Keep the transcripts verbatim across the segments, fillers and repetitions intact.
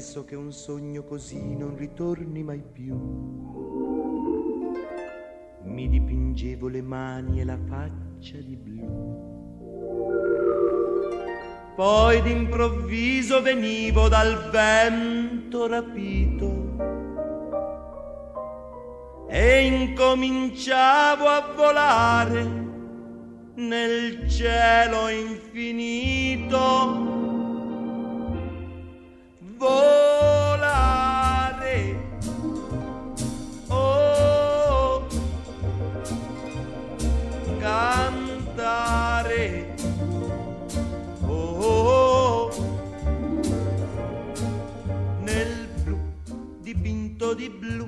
penso che un sogno così non ritorni mai più. Mi dipingevo le mani e la faccia di blu. Poi d'improvviso venivo dal vento rapito e incominciavo a volare nel cielo infinito. Volare, oh, cantare, oh, nel blu dipinto di blu,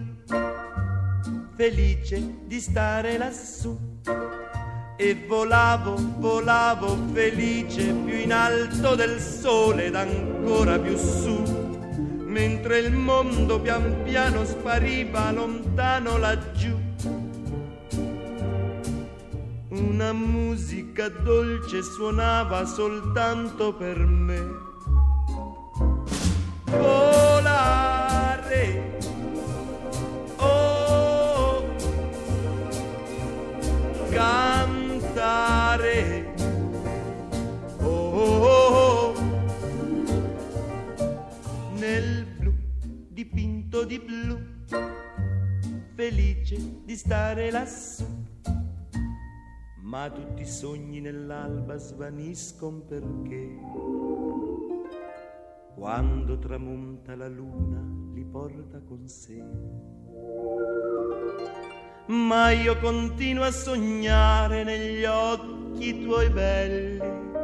felice di stare lassù. E volavo, volavo felice più in alto del sole ed ancora più su, mentre il mondo pian piano spariva lontano laggiù. Una musica dolce suonava soltanto per me. Volare, oh, cantare, oh, oh, oh, nel blu dipinto di blu, felice di stare lassù. Ma tutti i sogni nell'alba svaniscono perché quando tramonta la luna li porta con sé. Ma io continuo a sognare negli occhi tuoi belli,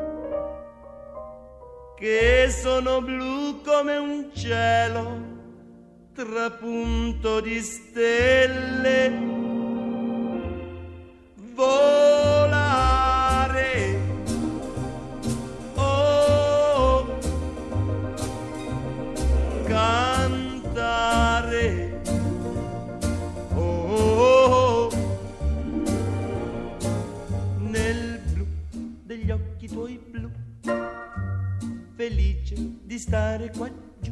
che sono blu come un cielo trapunto di stelle. Volare, oh, cantare, oh, nel blu degli occhi tuoi blu, felice di stare qua giù,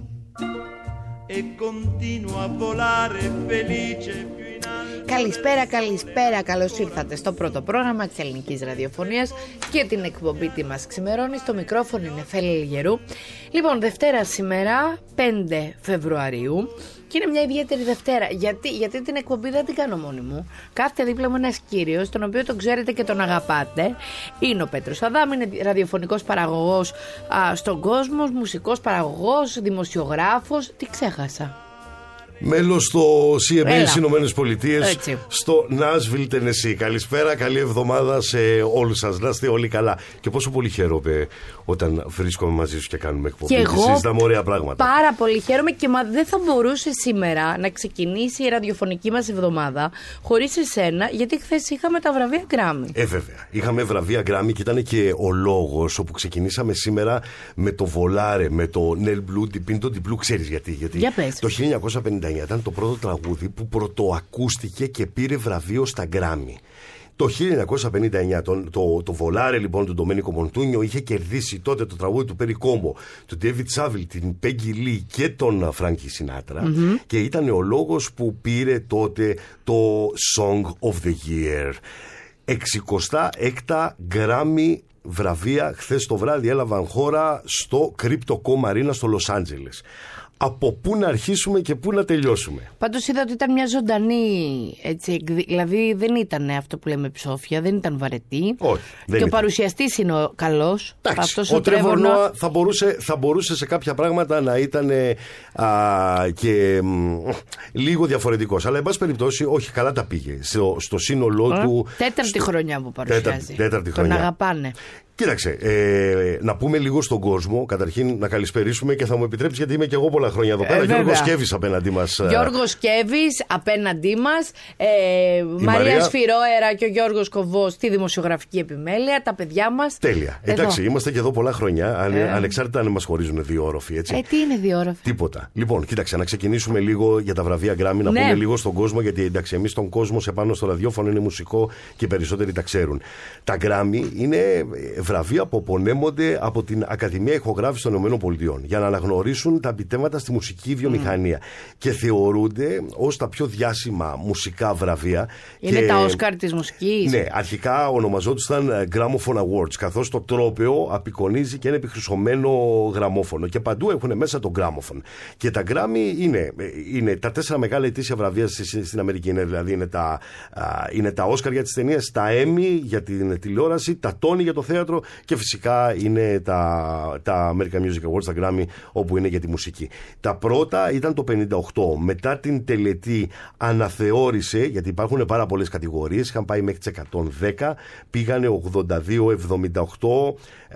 e continuo a volare felice più in alto. Καλησπέρα, καλησπέρα. Καλώς ήρθατε στο πρώτο πρόγραμμα της Ελληνικής Ραδιοφωνίας και την εκπομπή Τι μας ξημερώνει. Στο μικρόφωνο είναι Φέλη Λιγερού. Λοιπόν, Δευτέρα σήμερα, πέντε Φεβρουαρίου. Και είναι μια ιδιαίτερη Δευτέρα. Γιατί, γιατί την εκπομπή δεν την κάνω μόνη μου. Κάθεται δίπλα μου ένας κύριος, τον οποίο τον ξέρετε και τον αγαπάτε. Είναι ο Πέτρος Αδάμ, είναι ραδιοφωνικός παραγωγός α, στον κόσμο, μουσικός παραγωγός, δημοσιογράφος. Τι ξέχασα? Μέλος στο σι εμ έι στις Ηνωμένες Πολιτείες, στο Nashville, Tennessee. Καλησπέρα, καλή εβδομάδα σε όλους σας. Να είστε όλοι καλά. Και πόσο πολύ χαίρομαι όταν βρίσκομαι μαζί σου και κάνουμε εκπομπή. Και εγώ συζητάμε ωραία πράγματα. Πάρα πολύ χαίρομαι και μα δεν θα μπορούσε σήμερα να ξεκινήσει η ραδιοφωνική μας εβδομάδα χωρίς εσένα, γιατί χθες είχαμε τα βραβεία Grammy. Ε, βέβαια. Είχαμε βραβεία Grammy και ήταν και ο λόγος όπου ξεκινήσαμε σήμερα με το Volare, με το Nel Blu Dipinto di Blu. Ξέρεις γιατί? Γιατί Για πες. Το χίλια εννιακόσια πενήντα ήταν το πρώτο τραγούδι που πρωτοακούστηκε και πήρε βραβείο στα Grammy. Το χίλια εννιακόσια πενήντα εννιά το, το, το Volare λοιπόν του Ντομένικο Μοντούνιο είχε κερδίσει τότε το τραγούδι του Perry Como, του David Saville, την Peggy Lee και τον Frankie Sinatra, mm-hmm. και ήταν ο λόγος που πήρε τότε το Song of the Year. εξηκοστά έκτα Grammy βραβεία χθες το βράδυ έλαβαν χώρα στο Crypto.com Arena στο Λος Άντζελες. Από πού να αρχίσουμε και πού να τελειώσουμε? Πάντως είδα ότι ήταν μια ζωντανή, έτσι, δηλαδή δεν ήταν αυτό που λέμε ψόφια, δεν ήταν βαρετή. Όχι, δεν και ήταν. Ο παρουσιαστής είναι ο καλός. Εντάξει, ο Τρέβορ Νόα θα μπορούσε, θα μπορούσε σε κάποια πράγματα να ήταν α, και μ, λίγο διαφορετικός. Αλλά εν πάση περιπτώσει, όχι, καλά τα πήγε στο, στο σύνολό ε, του. Τέταρτη στο, χρονιά που παρουσιάζει. Τέταρτη, τέταρτη Τον χρονιά. αγαπάνε. Κοίταξε, ε, να πούμε λίγο στον κόσμο. Καταρχήν να καλησπερίσουμε και θα μου επιτρέψει, γιατί είμαι και εγώ πολλά χρόνια εδώ πέρα. Ε, Γιώργος Σκέβης απέναντί μας. Γιώργος Σκέβης απέναντί μας. Ε, Μαρία Μαρία Σφυρόερα και ο Γιώργος Κοβός στη δημοσιογραφική επιμέλεια. Τα παιδιά μας. Τέλεια. Εδώ. Εντάξει, είμαστε και εδώ πολλά χρόνια. Αν, ε. Ανεξάρτητα αν μας χωρίζουν δύο όροφοι, έτσι. Ε, τι είναι δύο όροφοι? Τίποτα. Λοιπόν, κοίταξε, να ξεκινήσουμε λίγο για τα βραβεία Grammy, να ναι. πούμε λίγο στον κόσμο, γιατί εντάξει, εμείς τον κόσμο σε πάνω στο ραδιόφωνο είναι μουσικό και οι περισσότεροι τα ξέρουν. Τα Grammy είναι βραβεία που απονέμονται από την Ακαδημία Ηχογράφησης των Ηνωμένων Πολιτειών για να αναγνωρίσουν τα επιτεύγματα στη μουσική βιομηχανία. Mm. Και θεωρούνται ως τα πιο διάσημα μουσικά βραβεία. Είναι και... τα Όσκαρ της μουσικής. Ναι, αρχικά ονομαζόντουσαν Gramophone Awards, καθώς το τρόπαιο απεικονίζει και ένα επιχρυσωμένο γραμμόφωνο. Και παντού έχουν μέσα το Gramophone. Και τα Grammy είναι, είναι τα τέσσερα μεγάλα ετήσια βραβεία στην Αμερική. Είναι, δηλαδή είναι τα, είναι τα Όσκαρ για τις ταινίες, τα Emmy για την τηλεόραση, τα Tony για το θέατρο και φυσικά είναι τα, τα American Music Awards, τα Grammy, όπου είναι για τη μουσική. Τα πρώτα ήταν το πενήντα οκτώ. Μετά την τελετή αναθεώρησε, γιατί υπάρχουν πάρα πολλές κατηγορίες, είχαν πάει μέχρι τις εκατόν δέκα, πήγανε ογδόντα δύο, εβδομήντα οκτώ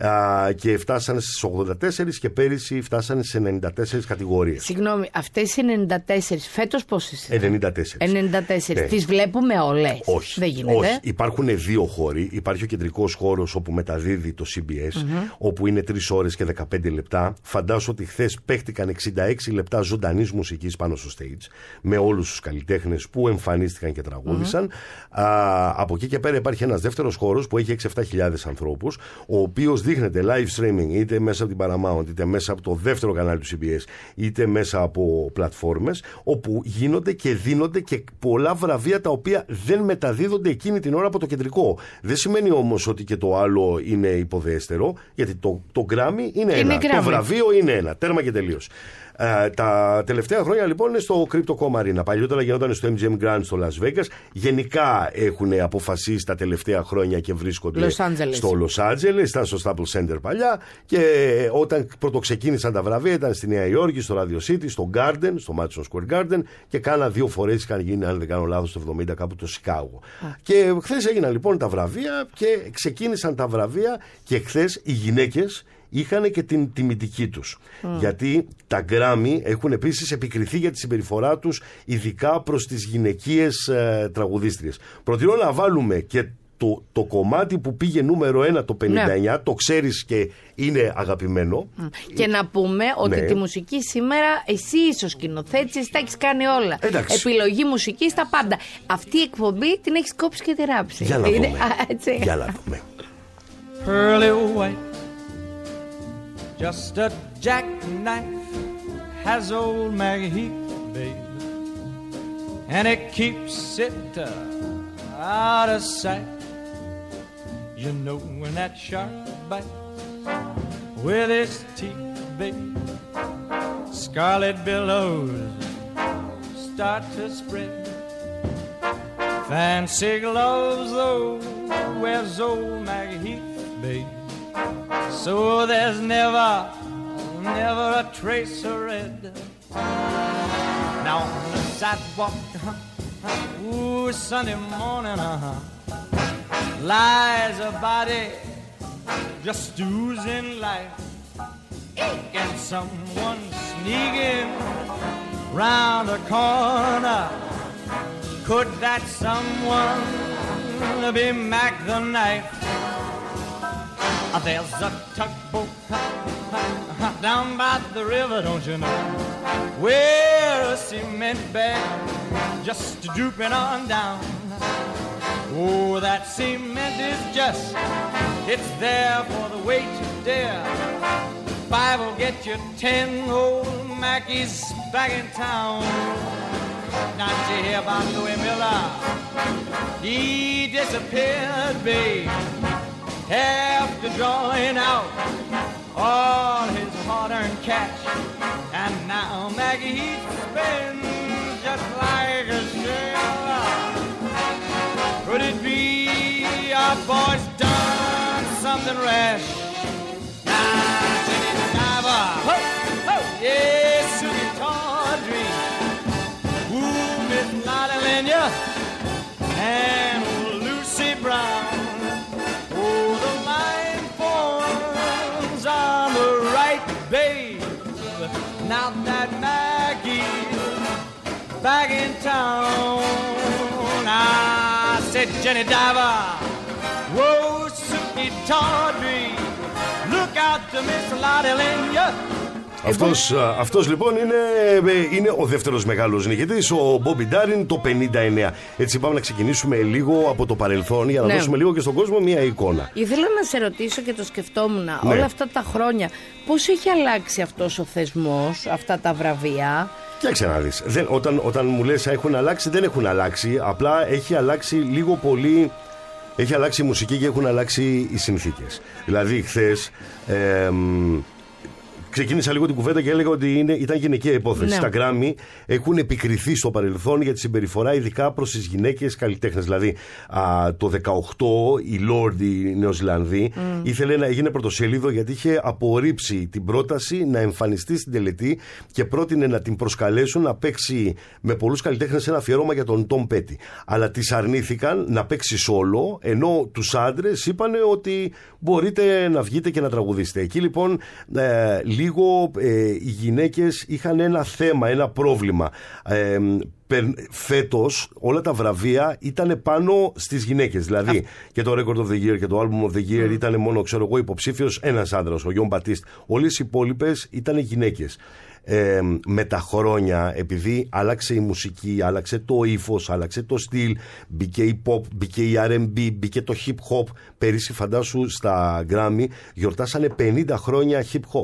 α, και φτάσανε στις ογδόντα τέσσερα και πέρυσι φτάσανε σε ενενήντα τέσσερις κατηγορίες. Συγγνώμη, αυτές οι ενενήντα τέσσερα φέτος πόσες είναι? ενενήντα τέσσερα. ενενήντα τέσσερα. Ναι. Τις βλέπουμε όλες? Όχι. Δεν γίνεται. Όχι. Υπάρχουν δύο χώροι. Υπάρχει ο κεντρικός χώρος όπου μεταδίδει το σι μπι ες, mm-hmm. όπου είναι τρεις ώρες και δεκαπέντε λεπτά. Φαντάσου ότι χθες παίχτηκαν εξήντα έξι λεπτά ζωντανής μουσικής πάνω στο stage, με όλους τους καλλιτέχνες που εμφανίστηκαν και τραγούδησαν. Mm-hmm. Α, από εκεί και πέρα υπάρχει ένας δεύτερος χώρος που έχει έξι με επτά χιλιάδες ανθρώπους, ο οποίος δείχνεται live streaming είτε μέσα από την Paramount, είτε μέσα από το δεύτερο κανάλι του σι μπι ες, είτε μέσα από πλατφόρμες, όπου γίνονται και δίνονται και πολλά βραβεία τα οποία δεν μεταδίδονται εκείνη την ώρα από το κεντρικό. Δεν σημαίνει όμως ότι και το άλλο είναι υποδέστερο, γιατί το, το Grammy είναι, είναι ένα, Grammy. Το βραβείο είναι ένα, τέρμα και τελείως. Uh, τα τελευταία χρόνια λοιπόν είναι στο Crypto.com Arena. Παλιότερα γινόταν στο εμ τζι εμ Grand στο Las Vegas. Γενικά έχουν αποφασίσει τα τελευταία χρόνια και βρίσκονται στο Los Angeles. Ήταν στο Staples Center παλιά. Και όταν πρωτοξεκίνησαν τα βραβεία ήταν στη Νέα Υόρκη, στο Radio City, στο Garden, στο Madison Square Garden. Και κάνα δύο φορές είχαν γίνει, αν δεν κάνω λάθος, το εβδομήντα κάπου το Σικάγο. Ah. Και χθες έγιναν λοιπόν τα βραβεία και ξεκίνησαν τα βραβεία. Και χθες οι γυναίκες είχαν και την τιμητική τους. Mm. Γιατί τα Grammy έχουν επίσης επικριθεί για τη συμπεριφορά τους, ειδικά προς τις γυναικείες ε, τραγουδίστριες. Προτείνω να βάλουμε και το, το κομμάτι που πήγε νούμερο ένα το πενήντα εννιά, ναι. Το ξέρεις και είναι αγαπημένο. Mm. Και να πούμε ότι ναι. Τη μουσική σήμερα εσύ είσαι ο σκηνοθέτης, εσύ τα έχεις κάνει όλα. Εντάξει. Επιλογή μουσικής, τα πάντα. Αυτή η εκπομπή την έχεις κόψει και τη ράψει. Για να είναι, δούμε. Α, έτσι. Για να δούμε. Pearly white, just a jackknife has old Maggie Heath, babe, and it keeps it uh, out of sight. You know when that shark bites with his teeth, babe, scarlet billows start to spread. Fancy gloves, though, wears old Maggie Heath, babe, so there's never, never a trace of red. Now on the sidewalk, uh-huh, ooh, Sunday morning, uh-huh, lies a body just oozing life. And someone sneaking round the corner. Could that someone be Mac the Knife? There's a tugboat down by the river, don't you know, where a cement bag just drooping on down. Oh, that cement is just, it's there for the weight to dare. Five will get you ten old Mackies back in town. Not you hear about Louis Miller? He disappeared, babe, after drawing out all his hard-earned cash. And now Maggie Heath spins just like a sailor. Could it be our boy's done something rash? Now Jenny Diver, ho, ho, yes, Susie Tawdry, ooh, Miss Lottie Lenya, and Lucy Brown. Oh, the line forms on the right, babe. Now that Maggie's back in town. I said, Jenny Diver, whoa, Suki Tawdry, look out to Miss Lottie Lenya Αυτός, αυτός λοιπόν είναι, είναι ο δεύτερος μεγάλος νικητής, ο Μπόμπι Ντάριν, το πενήντα εννέα. Έτσι πάμε να ξεκινήσουμε λίγο από το παρελθόν για να ναι. δώσουμε λίγο και στον κόσμο μια εικόνα. Ήθελα να σε ρωτήσω και το σκεφτόμουν ναι. όλα αυτά τα χρόνια, πώς έχει αλλάξει αυτός ο θεσμός, αυτά τα βραβεία. Κοίταξε να δεις, δεν, όταν, όταν μου λες έχουν αλλάξει, δεν έχουν αλλάξει, απλά έχει αλλάξει λίγο πολύ. Έχει αλλάξει η μουσική και έχουν αλλάξει οι συνθήκες. Δηλαδή χθες ε, ξεκίνησα λίγο την κουβέντα και έλεγα ότι είναι, ήταν γυναικεία υπόθεση. Ναι. Τα Grammy έχουν επικριθεί στο παρελθόν για τη συμπεριφορά ειδικά προς τις γυναίκες καλλιτέχνες. Δηλαδή α, το δεκαοκτώ η Lord, η Νεοζηλανδή, mm. ήθελε να έγινε πρωτοσέλιδο γιατί είχε απορρίψει την πρόταση να εμφανιστεί στην τελετή και πρότεινε να την προσκαλέσουν να παίξει με πολλούς καλλιτέχνες ένα αφιέρωμα για τον Tom Petty. Αλλά τις αρνήθηκαν να παίξει solo, ενώ τους άντρες είπαν ότι μπορείτε να βγείτε και να τραγουδήσετε. Εκεί λοιπόν ε, λίγο ε, οι γυναίκες είχαν ένα θέμα, ένα πρόβλημα. Ε, φέτος όλα τα βραβεία ήταν πάνω στις γυναίκες. Δηλαδή Α. και το Record of the Year και το Album of the Year mm. ήταν μόνο, ξέρω εγώ, υποψήφιος ένας άντρας, ο Γιον Μπατίστ. Όλες οι υπόλοιπες ήταν γυναίκες. Ε, με τα χρόνια, επειδή άλλαξε η μουσική, άλλαξε το ύφος, άλλαξε το στυλ, μπήκε η pop, μπήκε η αρ εμ μπι, μπήκε το hip hop. Πέρυσι φαντάσου στα Grammy γιορτάσανε πενήντα χρόνια hip hop.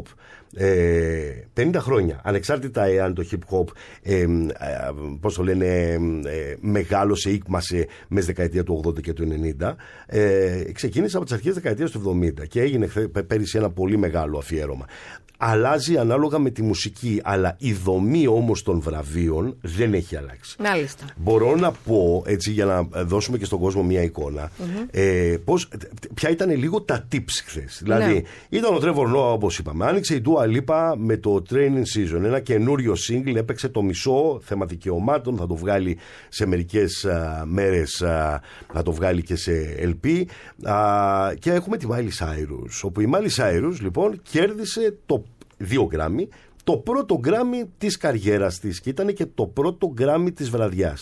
Ε, πενήντα χρόνια, ανεξάρτητα εάν το hip hop ε, ε, πώς το λένε ε, μεγάλωσε, ήκμασε μέσα στη δεκαετία του ογδόντα και του ενενήντα, ε, ξεκίνησε από τις αρχές της δεκαετίας του εβδομήντα και έγινε πέρυσι ένα πολύ μεγάλο αφιέρωμα. Αλλάζει ανάλογα με τη μουσική, αλλά η δομή όμως των βραβείων δεν έχει αλλάξει. Μάλιστα. Μπορώ να πω, έτσι, για να δώσουμε και στον κόσμο μια εικόνα, mm-hmm. ε, πώς, ποια ήταν λίγο τα tips χθες. Δηλαδή, ναι. ήταν ο Trevor Noah, όπως είπαμε. Άνοιξε η Dua Lipa με το Training Season, ένα καινούριο single, έπαιξε το μισό, θέμα δικαιωμάτων, θα το βγάλει σε μερικές α, μέρες, α, θα το βγάλει και σε ελ πι. Α, και έχουμε τη Miley Cyrus, όπου η Miley Cyrus λοιπόν κέρδισε το δύο Grammy, το πρώτο Grammy της καριέρας της και ήταν και το πρώτο Grammy της βραδιάς.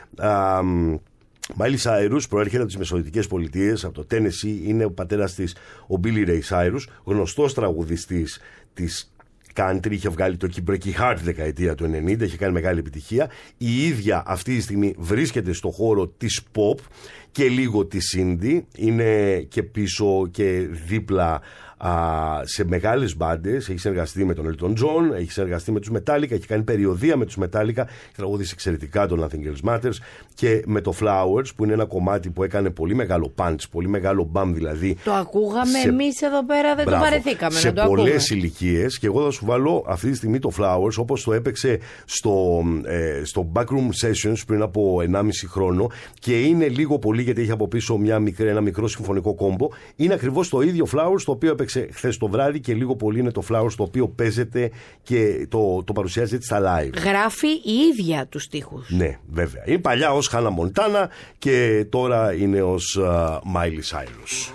Miley Cyrus προέρχεται από τις Μεσογειακές Πολιτείες, από το Tennessee, είναι ο πατέρας της ο Billy Ray Cyrus, γνωστός τραγουδιστής της country, είχε βγάλει το Keep Breaking Heart τη δεκαετία του ενενήντα, είχε κάνει μεγάλη επιτυχία. Η ίδια αυτή τη στιγμή βρίσκεται στο χώρο της pop και λίγο της indie, είναι και πίσω και δίπλα σε μεγάλες μπάντες. Έχει συνεργαστεί με τον Elton John, έχει συνεργαστεί με τους Metallica, έχει κάνει περιοδεία με τους Metallica, έχει τραγουδήσει εξαιρετικά το Nothing Else Matters και με το Flowers, που είναι ένα κομμάτι που έκανε πολύ μεγάλο punch, πολύ μεγάλο bam δηλαδή. Το ακούγαμε σε... εμείς εδώ πέρα, δεν Μπράβο. το παρεθήκαμε σε να το πολλές ηλικίες, και εγώ θα σου βάλω αυτή τη στιγμή το Flowers όπως το έπαιξε στο, ε, στο Backroom Sessions πριν από ενάμιση χρόνο, και είναι λίγο πολύ γιατί έχει από πίσω μια μικρή, ένα μικρό συμφωνικό κόμπο. Είναι ακριβώς το ίδιο Flowers το οποίο έπαιξε χθες το βράδυ, και λίγο πολύ είναι το Flowers το οποίο παίζεται και το, το παρουσιάζεται στα live. Γράφει η ίδια τους στίχους. Ναι, βέβαια. Είναι παλιά ως Hannah Montana και τώρα είναι ως uh, Miley Cyrus.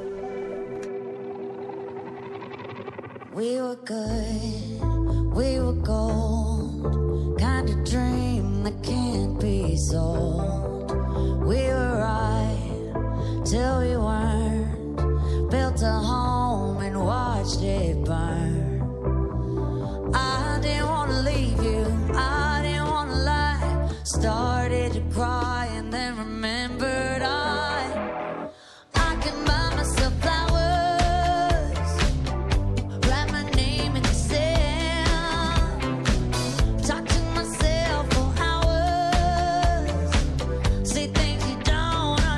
We were good, we were gold, kind of dream that can't be sold. We were right till we weren't, built a home and watched it burn. I didn't want to leave you, I didn't want to lie. Started to cry and then remembered I I can buy myself flowers, write my name in the sand, talk to myself for hours, say things you don't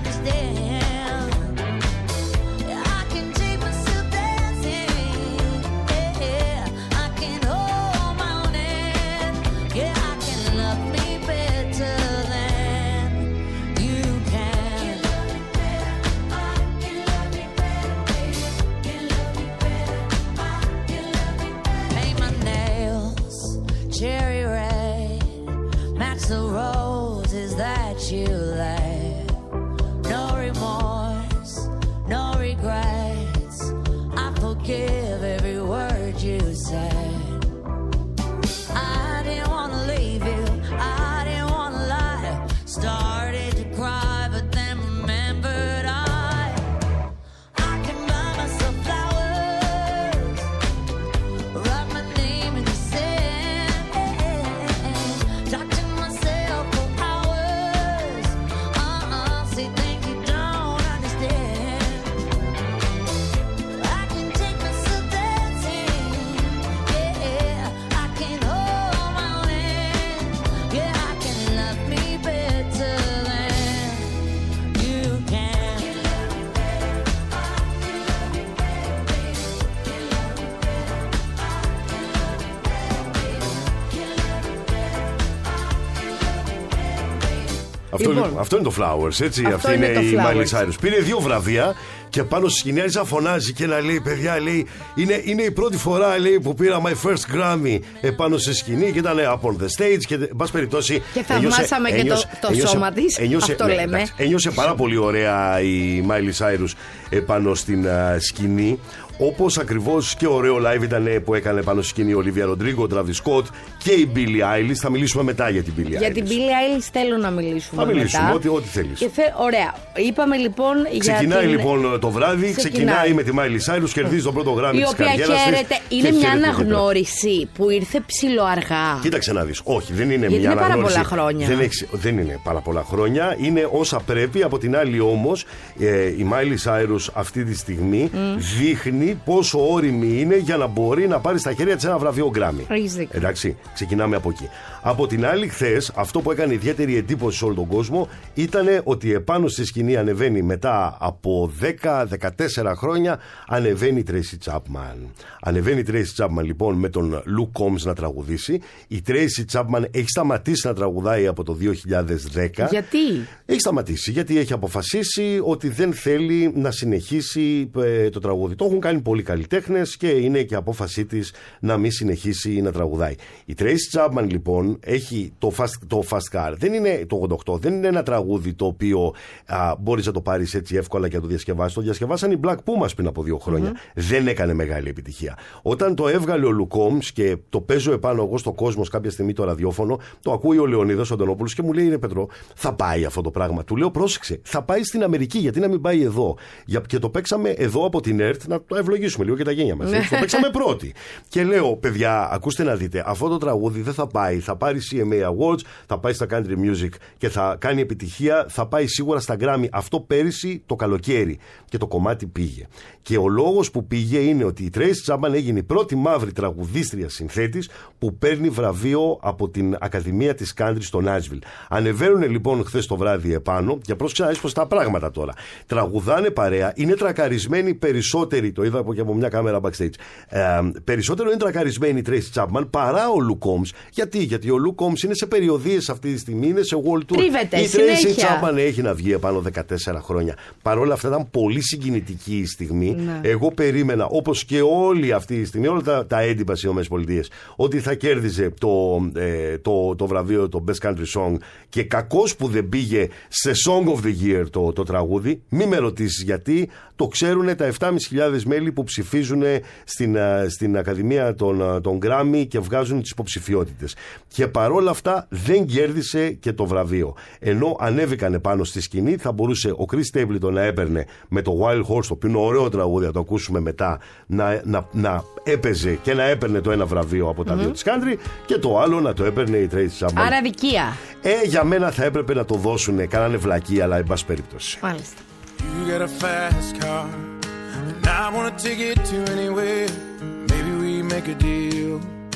Αυτό, Λοιπόν, αυτό είναι το Flowers, έτσι. Αυτό Αυτή είναι είναι, το η Flowers. Miley Cyrus. Πήρε δύο βραβεία και πάνω στη σκηνή άρχισε να φωνάζει και να λέει: παιδιά, λέει, είναι, είναι η πρώτη φορά, λέει, που πήρα my first Grammy επάνω στη σκηνή και ήταν up on the stage. Και, εν πάση περιπτώσει, και θαυμάσαμε και ένιωσε, το, το ένιωσε, σώμα της. ένιωσε, Αυτό ναι, λέμε. εντάξει, ένιωσε πάρα πολύ ωραία η Miley Cyrus επάνω στην uh, σκηνή. Όπως ακριβώς και ωραίο live ήταν που έκανε πάνω στη σκηνή η Olivia Rodrigo, ο Travis Scott και η Billie Eilish. Θα μιλήσουμε μετά για την Billie Eilish. Για την Billie Eilish θέλω να μιλήσουμε. Θα μιλήσουμε, μετά. ό,τι, ό,τι θέλεις. Και θε... Ωραία. Είπαμε λοιπόν ξεκινάει για την... λοιπόν το βράδυ, ξεκινάει, ξεκινάει με τη Miley Cyrus, κερδίζει τον πρώτο γράμμι της καριέρας της. Η οποία χαίρεται. Είναι μια αναγνώριση που ήρθε ψιλοαργά. Κοίταξε να δεις. Όχι, δεν είναι Γιατί μια είναι αναγνώριση. πάρα πολλά χρόνια. Δεν, έχει, δεν είναι πάρα πολλά χρόνια. Είναι όσα πρέπει. Από την άλλη όμως, ε, η Miley Cyrus αυτή τη στιγμή mm. δείχνει πόσο όριμη είναι για να μπορεί να πάρει στα χέρια της ένα βραβείο Grammy. Εντάξει, ξεκινάμε από εκεί. Από την άλλη, χθες, αυτό που έκανε ιδιαίτερη εντύπωση σε όλο τον κόσμο ήταν ότι επάνω στη σκηνή ανεβαίνει μετά από δέκα με δεκατέσσερα χρόνια, ανεβαίνει η Tracy Chapman. Ανεβαίνει η Tracy Chapman λοιπόν με τον Luke Combs να τραγουδήσει. Η Tracy Chapman έχει σταματήσει να τραγουδάει από το δύο χιλιάδες δέκα. Γιατί? Έχει σταματήσει γιατί έχει αποφασίσει ότι δεν θέλει να συνεχίσει ε, το τραγούδι. Το έχουν κάνει πολλοί καλλιτέχνες και είναι και απόφασή της να μην συνεχίσει να τραγουδάει. Η Tracy Chapman λοιπόν έχει το Fast, το Fast Car. Δεν είναι το ογδόντα οκτώ, δεν είναι ένα τραγούδι το οποίο α, μπορείς να το πάρεις έτσι εύκολα και να το διασκευάσεις. Το διασκευάσαν οι Black Pumas πριν από δύο χρόνια. Mm-hmm. Δεν έκανε μεγάλη επιτυχία. Όταν το έβγαλε ο Luke Combs και το παίζω επάνω εγώ στο κόσμο κάποια στιγμή το ραδιόφωνο, το ακούει ο Λεωνίδας Αντωνόπουλος και μου λέει: ρε Πετρό, θα πάει αυτό το πράγμα. Του λέω: πρόσεξε, θα πάει στην Αμερική, γιατί να μην πάει εδώ. Και το παίξαμε εδώ από την ΕΡΤ, να το ευλογήσουμε λίγο και τα γένια μας. Το παίξαμε πρώτη. Και λέω: παιδιά, ακούστε να δείτε, αυτό το τραγούδι δεν θα πάει. Θα πάρει σι εμ έι Awards, θα πάει στα Country Music και θα κάνει επιτυχία, θα πάει σίγουρα στα Grammy. Αυτό πέρυσι το καλοκαίρι. Και το κομμάτι πήγε. Και ο λόγος που πήγε είναι ότι η Tracy Chapman έγινε η πρώτη μαύρη τραγουδίστρια συνθέτης που παίρνει βραβείο από την Ακαδημία της Country στο Nashville. Ανεβαίνουν λοιπόν χθες το βράδυ επάνω και πρόσεξα να δεις πως τα πράγματα τώρα. Τραγουδάνε παρέα, είναι τρακαρισμένοι περισσότεροι, το είδα και από μια κάμερα backstage. Ε, περισσότερο είναι τρακαρισμένοι η Tracy Chapman παρά ο Luke Combs. Γιατί, γιατί ο Luke Combs είναι σε περιοδίες αυτή τη στιγμή, είναι σε world tour. Τρίβεται, η συνέχεια. Tracy Chapman έχει να βγει επάνω δεκατέσσερα χρόνια. Παρ' όλα αυτά ήταν πολύ συγκινητική η στιγμή. Ναι. Εγώ περίμενα, όπως και όλη αυτή η στιγμή, όλα τα, τα έντυπα στις ΗΠΑ, ότι θα κέρδιζε το, ε, το, το βραβείο, το Best Country Song, και κακώς που δεν πήγε σε Song of the Year το, το τραγούδι. Μη με ρωτήσεις γιατί, το ξέρουν τα επτά χιλιάδες πεντακόσια μέλη που ψηφίζουν στην, στην Ακαδημία των, των Grammy και βγάζουν τις υποψηφιότητες. Και παρόλα αυτά δεν κέρδισε και το βραβείο. Ενώ ανέβηκαν πάνω στη σκηνή, θα μπορούσε ο Chris Stapleton να έπαιρνε με το Wild Horse, το οποίο είναι ωραίο τραγούδι, θα το ακούσουμε μετά, να, να, να έπαιζε και να έπαιρνε το ένα βραβείο από τα mm-hmm. δύο της country και το άλλο να το έπαιρνε η Tracy Chapman. Άρα δικία. Ε, για μένα θα έπρεπε να το δώσουν, κάνανε βλακή, αλλά εν πάση περίπτωση. Μάλιστα. You got a fast car and I wanna take it to anywhere. Maybe we make a deal.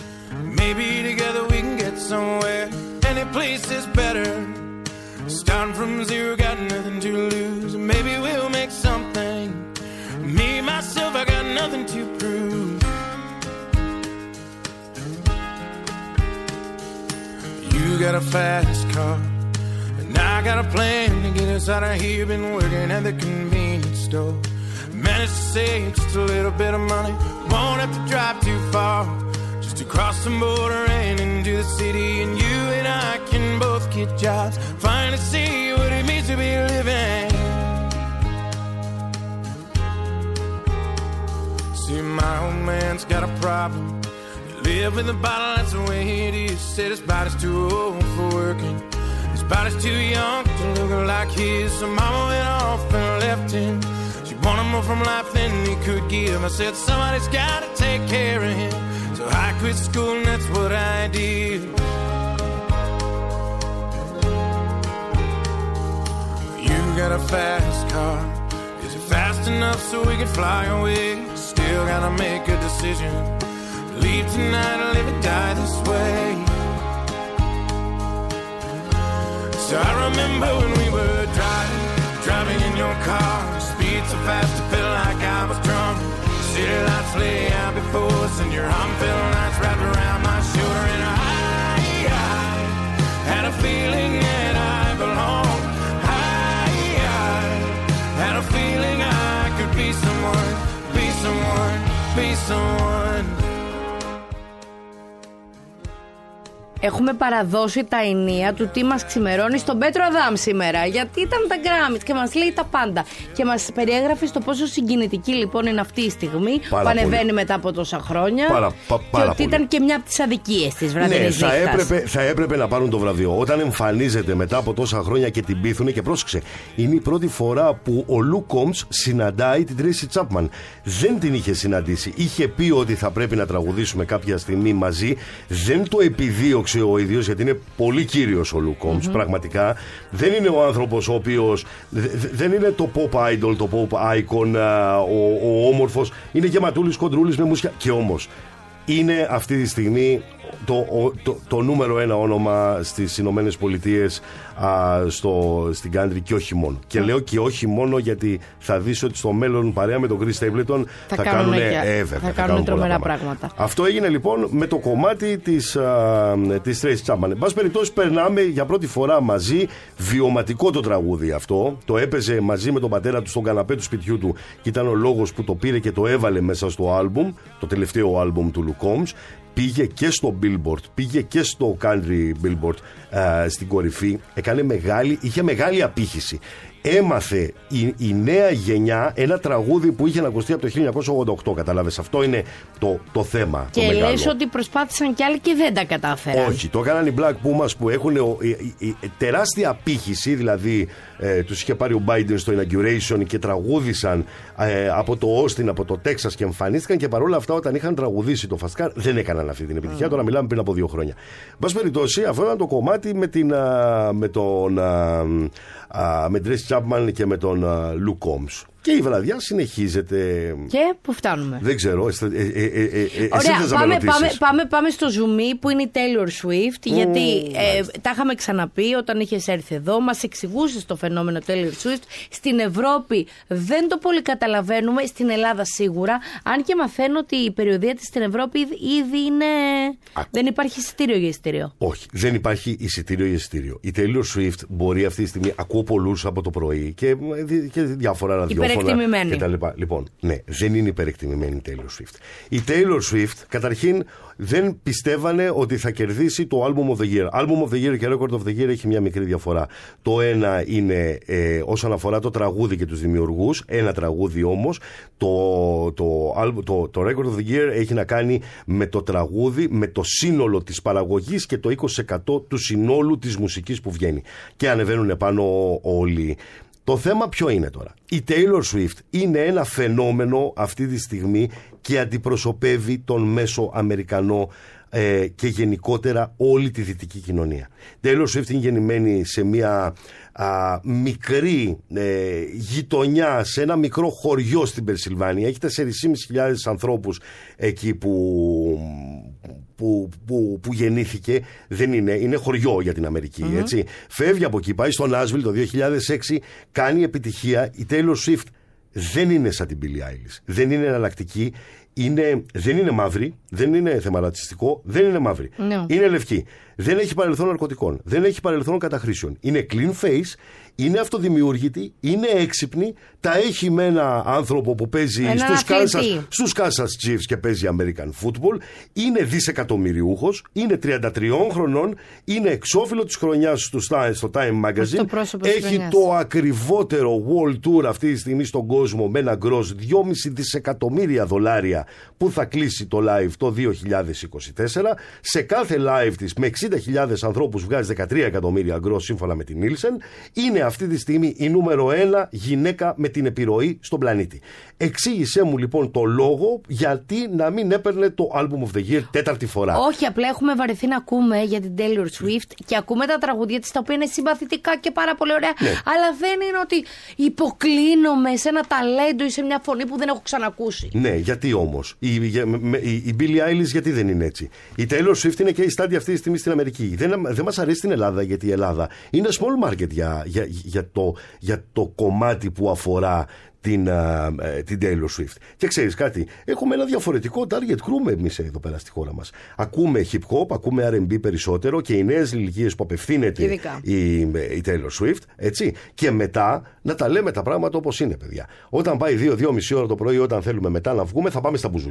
Maybe together we can get somewhere. Any place is better. Starting from zero, got nothing to lose. Maybe we'll make something. Me, myself, I got nothing to prove. You got a fast car and I got a plan to get us out of here. Been working at the convenience store. Managed to save just a little bit of money. Won't have to drive too far. Just to cross the border and into the city. And you and I can both get jobs. Finally see what it means to be living. See, my old man's got a problem. He live with a bottle, that's the way it is. Said his body's too old for working. His body's too young to look like his. So mama went off and left him. She wanted more from life than he could give. I said somebody's gotta take care of him. So I quit school and that's what I did. You got a fast car. Is it fast enough so we can fly away? Still gotta make a decision. Leave tonight or live or die this way. So I remember when we were driving, driving in your car. Speed so fast it felt like I was drunk. City lights lay out before us and your arm felt nice wrapped around my shoulder. And I, I had a feeling that I belonged. someone. Έχουμε παραδώσει τα ενία του τι μας ξημερώνει στον Πέτρο Αδάμ σήμερα. Γιατί ήταν τα Γκράμις και μας λέει τα πάντα. Και μας περιέγραφε στο πόσο συγκινητική λοιπόν είναι αυτή η στιγμή Πάρα που ανεβαίνει πολύ. μετά από τόσα χρόνια. Πάρα, πα, πάρα και ότι πολύ. ήταν και μια από τις αδικίες της βραδινής ναι, θα νύχτας. έπρεπε, θα έπρεπε να πάρουν το βραβείο. Όταν εμφανίζεται μετά από τόσα χρόνια και την πείθουνε, και πρόσεξε, είναι η πρώτη φορά που ο Λου Κόμς συναντάει την Τρέισι Τσάπμαν. Δεν την είχε συναντήσει. Είχε πει ότι θα πρέπει να τραγουδήσουμε κάποια στιγμή μαζί. Δεν το επιδίωξε ο ίδιος, γιατί είναι πολύ κύριος ο Λου Κόμς. Mm-hmm. Πραγματικά δεν είναι ο άνθρωπος ο οποίος δε, δεν είναι το pop idol, το pop icon, ο, ο όμορφος. Είναι γεματούλης, κοντρούλης με μουσια. Και όμως είναι αυτή τη στιγμή το, το, το, το νούμερο ένα όνομα στις Ηνωμένες Πολιτείες, α, στο, στην country, και όχι μόνο. Και λέω και όχι μόνο γιατί θα δεις ότι στο μέλλον παρέα με τον Chris Stapleton θα, θα κάνουν θα κάνουν τρομερά πράγματα. Αυτό έγινε λοιπόν με το κομμάτι της, της Tracy Chapman. Εν πάση περιπτώσει, περνάμε για πρώτη φορά μαζί, βιωματικό το τραγούδι αυτό. Το έπαιζε μαζί με τον πατέρα του στον καναπέ του σπιτιού του και ήταν ο λόγος που το πήρε και το έβαλε μέσα στο άλμπουμ, το τελευταίο άλμπουμ του Λου Κόμς. Πήγε και στο Billboard, πήγε και στο Country Billboard α, στην κορυφή. Έκανε μεγάλη, είχε μεγάλη απήχηση. Έμαθε η, η νέα γενιά ένα τραγούδι που είχε να ακουστεί από το χίλια εννιακόσια ογδόντα οκτώ. Καταλάβες, αυτό είναι το, το θέμα. Και το λες ότι προσπάθησαν κι άλλοι και δεν τα κατάφεραν. Όχι, το έκαναν οι Black Pumas που έχουν ο, η, η, η, τεράστια απήχηση. Δηλαδή, ε, τους είχε πάρει ο Biden στο inauguration και τραγούδισαν ε, από το Austin, από το Texas, και εμφανίστηκαν, και παρόλα αυτά όταν είχαν τραγουδήσει το Fast Car δεν έκαναν αυτή την επιτυχία. Mm. Τώρα μιλάμε πριν από δύο χρόνια. Εν πάση περιπτώσει, αυτό ήταν το κομμάτι με, την, α, με τον α, α, με Tracy Chapman και με τον Λου Κόμς. Και η βραδιά συνεχίζεται. Και πού φτάνουμε? Δεν ξέρω. Ε, ε, ε, ε, ε, Ωραία, πάμε, πάμε, πάμε, πάμε στο zoom που είναι η Taylor Swift. Mm, γιατί ε, τα είχαμε ξαναπεί όταν είχες έρθει εδώ. Μας εξηγούσες το φαινόμενο Taylor Swift. Στην Ευρώπη δεν το πολύ καταλαβαίνουμε. Στην Ελλάδα σίγουρα. Αν και μαθαίνω ότι η περιοδεία της στην Ευρώπη ήδη είναι. Άκου. Δεν υπάρχει εισιτήριο για εισιτήριο. Όχι, δεν υπάρχει εισιτήριο για εισιτήριο. Η Taylor Swift μπορεί αυτή τη στιγμή. Ακούω πολλούς από το πρωί και, και διάφορα ραδιόφωνα. Λοιπόν, ναι, δεν είναι υπερεκτιμημένη η Taylor Swift. Η Taylor Swift, καταρχήν, δεν πιστεύανε ότι θα κερδίσει το Album of the Year. Album of the Year και Record of the Year έχει μια μικρή διαφορά. Το ένα είναι ε, όσον αφορά το τραγούδι και τους δημιουργούς, ένα τραγούδι όμως. Το, το, το, το Record of the Year έχει να κάνει με το τραγούδι, με το σύνολο της παραγωγής και το είκοσι τοις εκατό του συνόλου της μουσικής που βγαίνει. Και ανεβαίνουν πάνω όλοι. Το θέμα ποιο είναι τώρα? Η Taylor Swift είναι ένα φαινόμενο αυτή τη στιγμή και αντιπροσωπεύει τον μέσο Αμερικανό ε, και γενικότερα όλη τη δυτική κοινωνία. Taylor Swift είναι γεννημένη σε μια α, μικρή ε, γειτονιά, σε ένα μικρό χωριό στην Περσιλβάνια. Έχει τέσσερις χιλιάδες πεντακόσιους ανθρώπους εκεί που, που, που, που γεννήθηκε. Δεν είναι, είναι χωριό για την Αμερική, mm-hmm. έτσι. Φεύγει από εκεί, πάει στο Nashville το δύο χιλιάδες έξι, κάνει επιτυχία. Η Taylor Swift δεν είναι σαν την Billie Eilish, δεν είναι εναλλακτική. Είναι, δεν είναι μαύρη, δεν είναι θέμα ρατσιστικό, δεν είναι μαύρη. No. Είναι λευκή. Δεν έχει παρελθόν ναρκωτικών, δεν έχει παρελθόν καταχρήσεων. Είναι clean face, είναι αυτοδημιούργητη, είναι έξυπνη, τα έχει με ένα άνθρωπο που παίζει στους Kansas, στους Kansas Chiefs και παίζει American football, είναι δισεκατομμυριούχος, είναι τριάντα τριών χρονών, είναι εξώφυλλο της χρονιάς στο Time Magazine, έχει το ακριβότερο world tour αυτή τη στιγμή στον κόσμο με ένα gross δυόμισι δισεκατομμύρια δολάρια που θα κλείσει το live το δύο χιλιάδες είκοσι τέσσερα. Σε κάθε live της με εξήντα χιλιάδες ανθρώπους βγάζει δεκατρία εκατομμύρια gross σύμφωνα με την Nielsen. Είναι αυτή τη στιγμή η νούμερο ένα γυναίκα με την επιρροή στον πλανήτη. Εξήγησέ μου λοιπόν το λόγο γιατί να μην έπαιρνε το Album of the Year τέταρτη φορά. Όχι, απλά έχουμε βαρεθεί να ακούμε για την Taylor Swift και ακούμε τα τραγουδία της τα οποία είναι συμπαθητικά και πάρα πολύ ωραία. Ναι. Αλλά δεν είναι ότι υποκλίνομαι σε ένα ταλέντο ή σε μια φωνή που δεν έχω ξανακούσει. Ναι, γιατί όμως? Η, η, η, η Billie Eilish γιατί δεν είναι έτσι? Η Taylor Swift είναι και η στάδια αυτή τη στιγμή στην Αμερική. Δεν, δεν μας αρέσει στην Ελλάδα γιατί η Ελλάδα είναι small market για, για, για, το, για το κομμάτι που αφορά την, uh, την Taylor Swift. Και ξέρεις κάτι, έχουμε ένα διαφορετικό target crew εμείς εδώ πέρα στη χώρα μας. Ακούμε hip hop, ακούμε αρ εντ μπι περισσότερο και οι νέες ηλικίες που απευθύνεται η, η Taylor Swift, έτσι. Και μετά να τα λέμε τα πράγματα όπως είναι, παιδιά. Όταν πάει δύο, δύο μισή ώρα το πρωί, όταν θέλουμε μετά να βγούμε, θα πάμε στα μπουζούκια.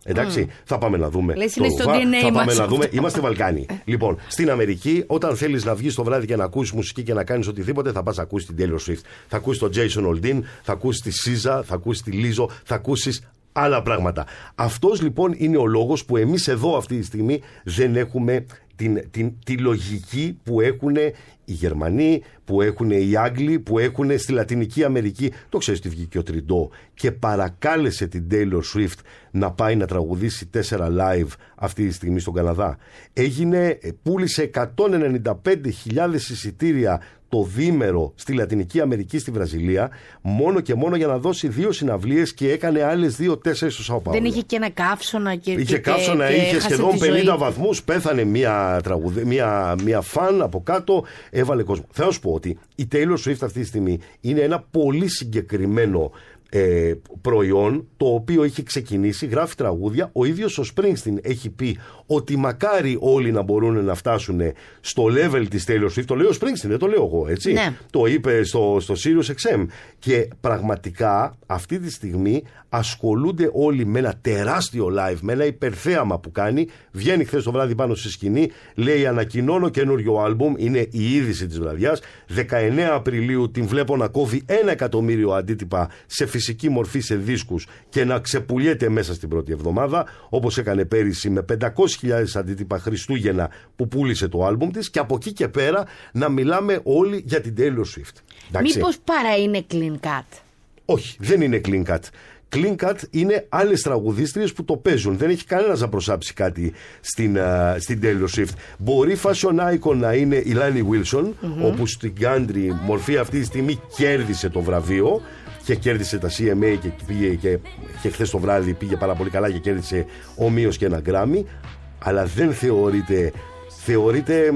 Εντάξει, mm. θα πάμε να δούμε. Λες, το είναι στο ντι εν έι θα πάμε μας να αυτό. δούμε. Είμαστε Βαλκάνοι. Λοιπόν, στην Αμερική, όταν θέλεις να βγεις το βράδυ και να ακούσεις μουσική και να κάνεις οτιδήποτε, θα πας να ακούσεις την Taylor Swift. Θα ακούσεις τον Jason Aldean, θα ακούσεις τη Σίζα, θα ακούσεις τη Λίζο, θα ακούσεις άλλα πράγματα. Αυτός λοιπόν είναι ο λόγος που εμείς εδώ αυτή τη στιγμή δεν έχουμε την, την, τη λογική που έχουν οι Γερμανοί, που έχουν οι Άγγλοι, που έχουν στη Λατινική Αμερική. Το ξέρεις ότι βγήκε ο Τριντό και παρακάλεσε την Taylor Swift να πάει να τραγουδήσει τέσσερα live αυτή τη στιγμή στον Καναδά. Έγινε, πούλησε εκατόν ενενήντα πέντε χιλιάδες εισιτήρια το διήμερο στη Λατινική Αμερική, στη Βραζιλία, μόνο και μόνο για να δώσει δύο συναυλίες και έκανε άλλες δύο-τέσσερις στο Σάο Πάολο. Δεν είχε και ένα καύσωνα και. Είχε και, καύσωνα, και είχε σχεδόν πενήντα βαθμούς. Πέθανε μια, τραγουδε... μια, μια φαν από κάτω, έβαλε κόσμο. Θέλω να σου πω ότι η Taylor Swift αυτή τη στιγμή είναι ένα πολύ συγκεκριμένο ε, προϊόν, το οποίο έχει ξεκινήσει, γράφει τραγούδια. Ο ίδιος ο Springsteen έχει πει ότι μακάρι όλοι να μπορούν να φτάσουν στο level της Taylor Swift. Το λέει ο Springsteen, δεν το λέω εγώ, έτσι. Ναι. Το είπε στο, στο Sirius εξ εμ. Και πραγματικά αυτή τη στιγμή ασχολούνται όλοι με ένα τεράστιο live, με ένα υπερθέαμα που κάνει. Βγαίνει χθες το βράδυ πάνω στη σκηνή, λέει ανακοινώνω καινούριο άλμπουμ, είναι η είδηση της βραδιάς. δεκαεννέα Απριλίου την βλέπω να κόβει ένα εκατομμύριο αντίτυπα σε φυσική μορφή σε δίσκους και να ξεπουλιέται μέσα στην πρώτη εβδομάδα, όπως έκανε πέρυσι με πεντακόσιες χιλιάδες αντίτυπα Χριστούγεννα που πούλησε το άλμπουμ της, και από εκεί και πέρα να μιλάμε όλοι για την Taylor Swift. Εντάξει. Μήπως παρά είναι clean cut? Όχι, δεν είναι clean cut. Clean cut είναι άλλες τραγουδίστριες που το παίζουν. Δεν έχει κανένας να προσάψει κάτι στην, uh, στην Taylor Swift. Μπορεί fashion icon να είναι η Lainey Wilson, mm-hmm. όπου στην country μορφή αυτή τη στιγμή κέρδισε το βραβείο και κέρδισε τα σι εμ έι και, πήγε, και, και χθες το βράδυ πήγε πάρα πολύ καλά και κέρδισε ομοίως και ένα Grammy, αλλά δεν θεωρείται, θεωρείται,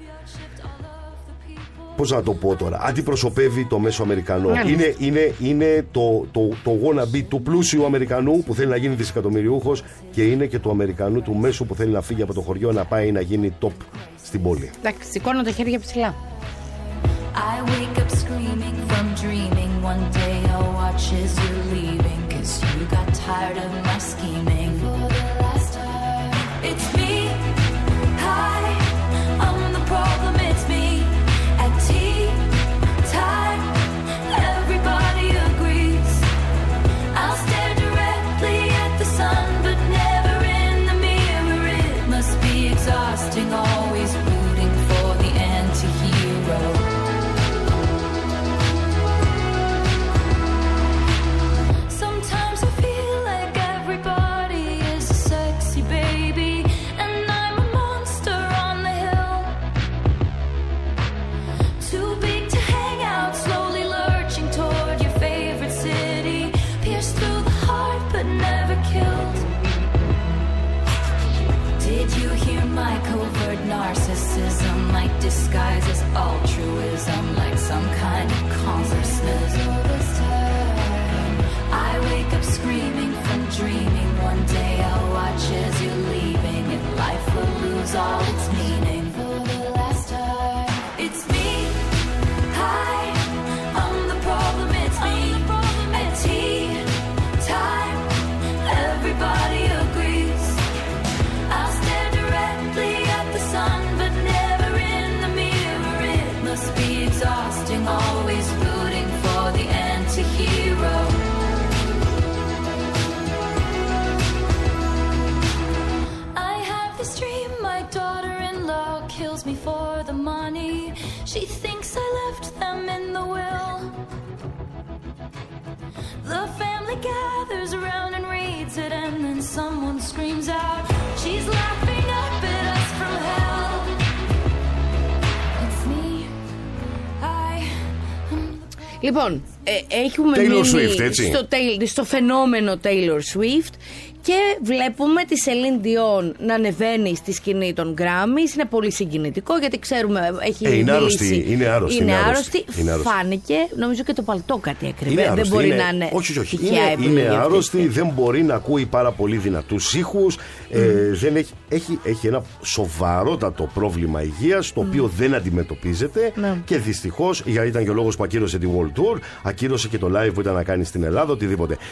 πώς να το πω τώρα, αντιπροσωπεύει το μέσο Αμερικανό. Yeah. Είναι, είναι, είναι το, το, το wannabe του πλούσιου Αμερικανού που θέλει να γίνει δισεκατομμυριούχος, και είναι και του Αμερικανού του μέσου που θέλει να φύγει από το χωριό να πάει να γίνει top στην πόλη. Εντάξει, σηκώνω τα χέρια ψηλά. I wake up screaming from dreaming. One day I'll watch as you're leaving, 'cause you got tired of my scheming. For the last time, it's me. Hi, I'm the problem, it's me. At tea time, everybody agrees. I'll stare directly at the sun, but never in the mirror. It must be exhausting, always rooting for the anti-hero. Narcissism, like disguise as altruism, like some kind of consciousness. I wake up screaming from dreaming. One day I'll watch as you're leaving, and life will lose all its meaning. For the last time, it's me. Hi, I'm the problem, it's me. At tea time, everybody agrees. I'll stare directly at the sun, but never in the mirror. It must be exhausting, always rooting for the anti-hero. I have this dream, my daughter-in-law kills me for the money. She thinks I left them in the will. The family gathers around and reads it, and then someone screams out, she's laughing up at us from hell. It's me. I am... Λοιπόν, ε, έχουμε Taylor μείνει Swift, έτσι. Στο, στο φαινόμενο Taylor Swift και βλέπουμε τη Celine Dion να ανεβαίνει στη σκηνή των Grammys. Είναι πολύ συγκινητικό, γιατί ξέρουμε έχει ε, είναι, μιλήσει, άρρωστη, είναι άρρωστη. Είναι είναι άρρωστη. Είναι άρρωστη. Φάνηκε, νομίζω και το παλτό κάτι ακριβέ. Είναι δεν άρρωστη, μπορεί είναι, να είναι. Όχι, όχι. Είναι, είναι, είναι άρρωστη, δεν μπορεί να ακούει πάρα πολύ δυνατούς ήχους. Mm. Ε, δεν έχει, έχει, έχει ένα σοβαρότατο πρόβλημα υγείας, το οποίο mm. δεν αντιμετωπίζεται. Mm. Και δυστυχώς, γιατί ήταν και ο λόγος που ακύρωσε τη World Tour, ακύρωσε και το live που ήταν να κάνει στην Ελλάδα, οτιδήποτε.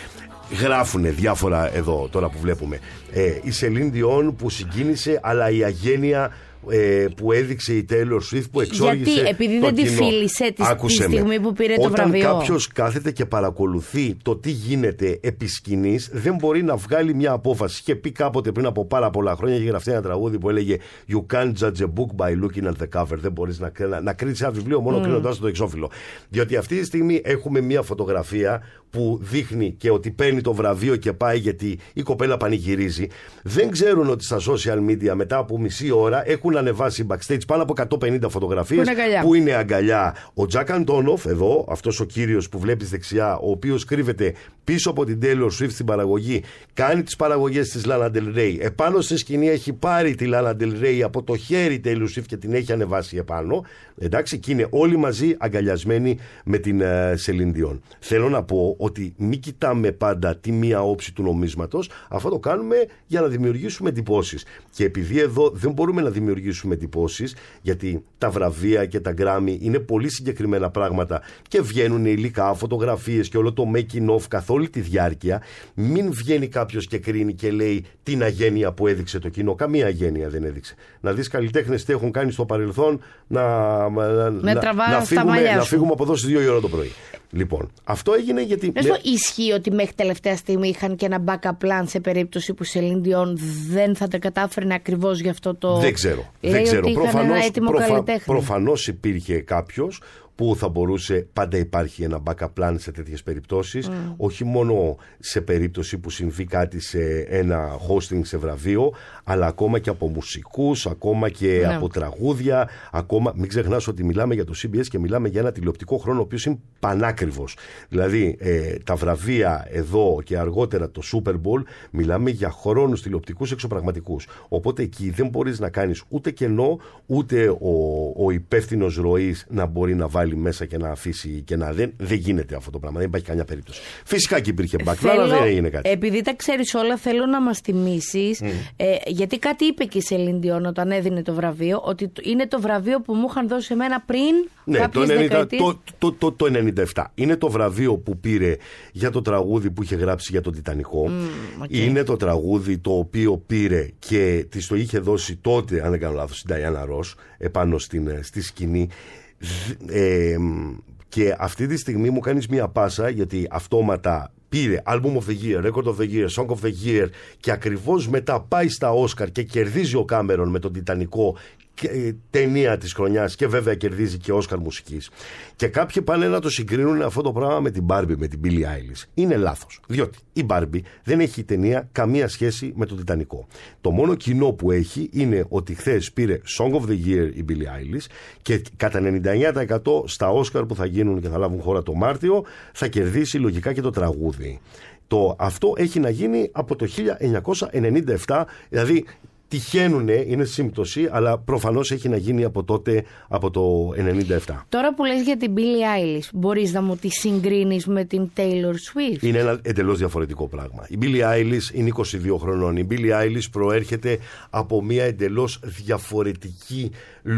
γράφουνε διάφορα εδώ τώρα που βλέπουμε. Ε, η Celine Dion που συγκίνησε, αλλά η αγένεια ε, που έδειξε η Taylor Swift που εξόργησε. Γιατί, επειδή το δεν τη κοινό. φίλησε τη, τη στιγμή που πήρε Όταν το βραβείο. Όταν κάποιος κάθεται και παρακολουθεί το τι γίνεται επί σκηνής, δεν μπορεί να βγάλει μια απόφαση. Είχε πει κάποτε πριν από πάρα πολλά χρόνια, είχε γραφτεί ένα τραγούδι που έλεγε You can't judge a book by looking at the cover. Δεν μπορείς να, να, να κρίνεις ένα βιβλίο μόνο mm. κρίνοντας το εξώφυλλο. Διότι αυτή τη στιγμή έχουμε μια φωτογραφία που δείχνει και ότι παίρνει το βραβείο και πάει γιατί η κοπέλα πανηγυρίζει. Δεν ξέρουν ότι στα social media μετά από μισή ώρα έχουν ανεβάσει backstage πάνω από εκατόν πενήντα φωτογραφίες που είναι, που είναι αγκαλιά. Ο Τζακ Αντόνοφ, εδώ, αυτός ο κύριος που βλέπεις δεξιά, ο οποίος κρύβεται πίσω από την Taylor Swift στην παραγωγή, κάνει τις παραγωγές της Lana Del Rey. Επάνω στη σκηνή έχει πάρει τη Lana Del Rey από το χέρι Taylor Swift και την έχει ανεβάσει επάνω. Εντάξει, και είναι όλοι μαζί αγκαλιασμένοι με την uh, Celine Dion. Θέλω να πω ότι μην κοιτάμε πάντα τη μία όψη του νομίσματος, αυτό το κάνουμε για να δημιουργήσουμε εντυπώσεις. Και επειδή εδώ δεν μπορούμε να δημιουργήσουμε εντυπώσεις, γιατί τα βραβεία και τα Grammy είναι πολύ συγκεκριμένα πράγματα και βγαίνουν υλικά, φωτογραφίες και όλο το making of καθ' όλη τη διάρκεια, μην βγαίνει κάποιος και κρίνει και λέει την αγένεια που έδειξε το κοινό. Καμία αγένεια δεν έδειξε. Να δεις καλλιτέχνες τι έχουν κάνει στο παρελθόν, να, να, να, να, φύγουμε, να φύγουμε από εδώ στις δύο η ώρα το πρωί. Λοιπόν, αυτό έγινε γιατί. Πες το, ισχύει ότι μέχρι τελευταία στιγμή είχαν και ένα backup plan σε περίπτωση που Celine Dion δεν θα τα κατάφερνε ακριβώς γι' αυτό το. Δεν ξέρω. Λέει δεν ξέρω. Ότι Προφανώς, προφα... προφανώς υπήρχε κάποιος που θα μπορούσε, πάντα υπάρχει ένα backup plan σε τέτοιες περιπτώσεις, mm. όχι μόνο σε περίπτωση που συμβεί κάτι σε ένα hosting σε βραβείο, αλλά ακόμα και από μουσικούς, ακόμα και yeah. από τραγούδια, ακόμα, μην ξεχνάς ότι μιλάμε για το σι μπι ες και μιλάμε για ένα τηλεοπτικό χρόνο ο οποίος είναι πανάκριβος. Δηλαδή ε, τα βραβεία εδώ και αργότερα το Super Bowl, μιλάμε για χρόνους τηλεοπτικούς εξωπραγματικούς. Οπότε εκεί δεν μπορείς να κάνεις ούτε κενό, ούτε ο, ο υπεύθυνος ροής να μπορεί να βάλει μέσα και να αφήσει και να δεν, δεν γίνεται αυτό το πράγμα. Δεν υπάρχει καμιά περίπτωση. Φυσικά και υπήρχε background, αλλά δεν έγινε κάτι. Επειδή τα ξέρεις όλα, θέλω να μας θυμίσεις, mm. ε, γιατί κάτι είπε και η Celine Dion όταν έδινε το βραβείο, ότι είναι το βραβείο που μου είχαν δώσει εμένα πριν ναι, κάποιες το, ενενήντα, δεκαετίες. το, το, το, το ενενήντα επτά. Είναι το βραβείο που πήρε για το τραγούδι που είχε γράψει για τον Τιτανικό. Mm, okay. Είναι το τραγούδι το οποίο πήρε και της το είχε δώσει τότε, αν δεν κάνω λάθος, η Diana Ross επάνω στην, στη σκηνή. Ε, και αυτή τη στιγμή μου κάνεις μια πάσα, γιατί αυτόματα πήρε Album of the Year, Record of the Year, Song of the Year και ακριβώς μετά πάει στα Όσκαρ και κερδίζει ο Κάμερον με τον Τιτανικό ταινία της χρονιάς και βέβαια κερδίζει και Όσκαρ μουσικής. Και κάποιοι πάνε να το συγκρίνουν αυτό το πράγμα με την Barbie, με την Billie Eilish. Είναι λάθος, διότι η Barbie δεν έχει η ταινία καμία σχέση με τον Τιτανικό. Το μόνο κοινό που έχει είναι ότι χθες πήρε Song of the Year η Billie Eilish και κατά ενενήντα εννέα τοις εκατό στα Όσκαρ που θα γίνουν και θα λάβουν χώρα το Μάρτιο θα κερδίσει λογικά και το τραγούδι. Το, αυτό έχει να γίνει από το χίλια εννιακόσια ενενήντα επτά, δηλαδή τυχαίνουνε, είναι σύμπτωση, αλλά προφανώς έχει να γίνει από τότε, από το ενενήντα επτά. Τώρα που λες για την Billie Eilish, μπορείς να μου τη συγκρίνεις με την Taylor Swift? Είναι ένα εντελώς διαφορετικό πράγμα. Η Billie Eilish είναι είκοσι δύο χρονών. Η Billie Eilish προέρχεται από μια εντελώς διαφορετική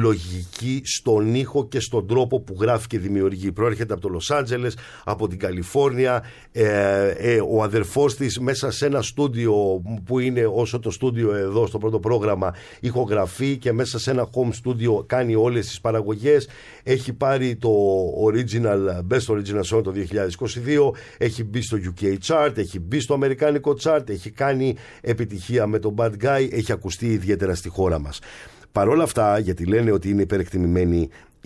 λογική στον ήχο και στον τρόπο που γράφει και δημιουργεί. Προέρχεται από το Λος Άντζελες, από την Καλιφόρνια. Ε, ε, ο αδερφός της μέσα σε ένα στούντιο που είναι όσο το στούντιο εδώ στο πρώτο πρόγραμμα ηχογραφεί και μέσα σε ένα home studio κάνει όλες τις παραγωγές. Έχει πάρει το original, Best Original Song το δύο χιλιάδες είκοσι δύο, έχει μπει στο γιου κέι chart, έχει μπει στο αμερικάνικο chart, έχει κάνει επιτυχία με τον Bad Guy, έχει ακουστεί ιδιαίτερα στη χώρα μας. Παρ' όλα αυτά, γιατί λένε ότι είναι υπερεκτιμημένη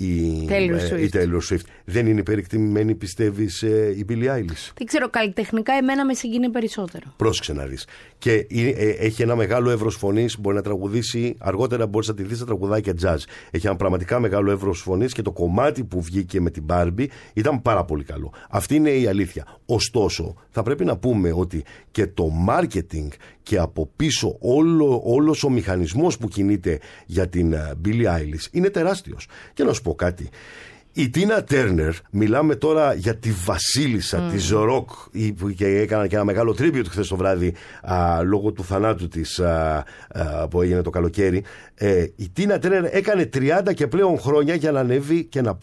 η Taylor Swift, η Taylor Swift. Δεν είναι υπερεκτιμημένη, πιστεύεις, η Billie Eilish? Δεν ξέρω, καλλιτεχνικά εμένα με συγκινεί περισσότερο. Πρόσεξε να δεις. Και έχει ένα μεγάλο εύρος φωνής, μπορεί να τραγουδήσει, αργότερα μπορείς να τη δεις να τραγουδάει και jazz. Έχει ένα πραγματικά μεγάλο εύρος φωνής και το κομμάτι που βγήκε με την Barbie ήταν πάρα πολύ καλό. Αυτή είναι η αλήθεια. Ωστόσο, θα πρέπει να πούμε ότι και το marketing και από πίσω όλο, όλος ο μηχανισμός που κινείται για την Billie Eilish είναι τεράστιος. Και να σου πω κάτι. Η Τίνα Τέρνερ, μιλάμε τώρα για τη βασίλισσα mm. της ροκ, και έκανα και ένα μεγάλο tribute χθες το βράδυ α, λόγω του θανάτου της α, α, που έγινε το καλοκαίρι. Ε, η Τίνα Τέρνερ έκανε τριάντα και πλέον χρόνια για να ανέβει και να πάρει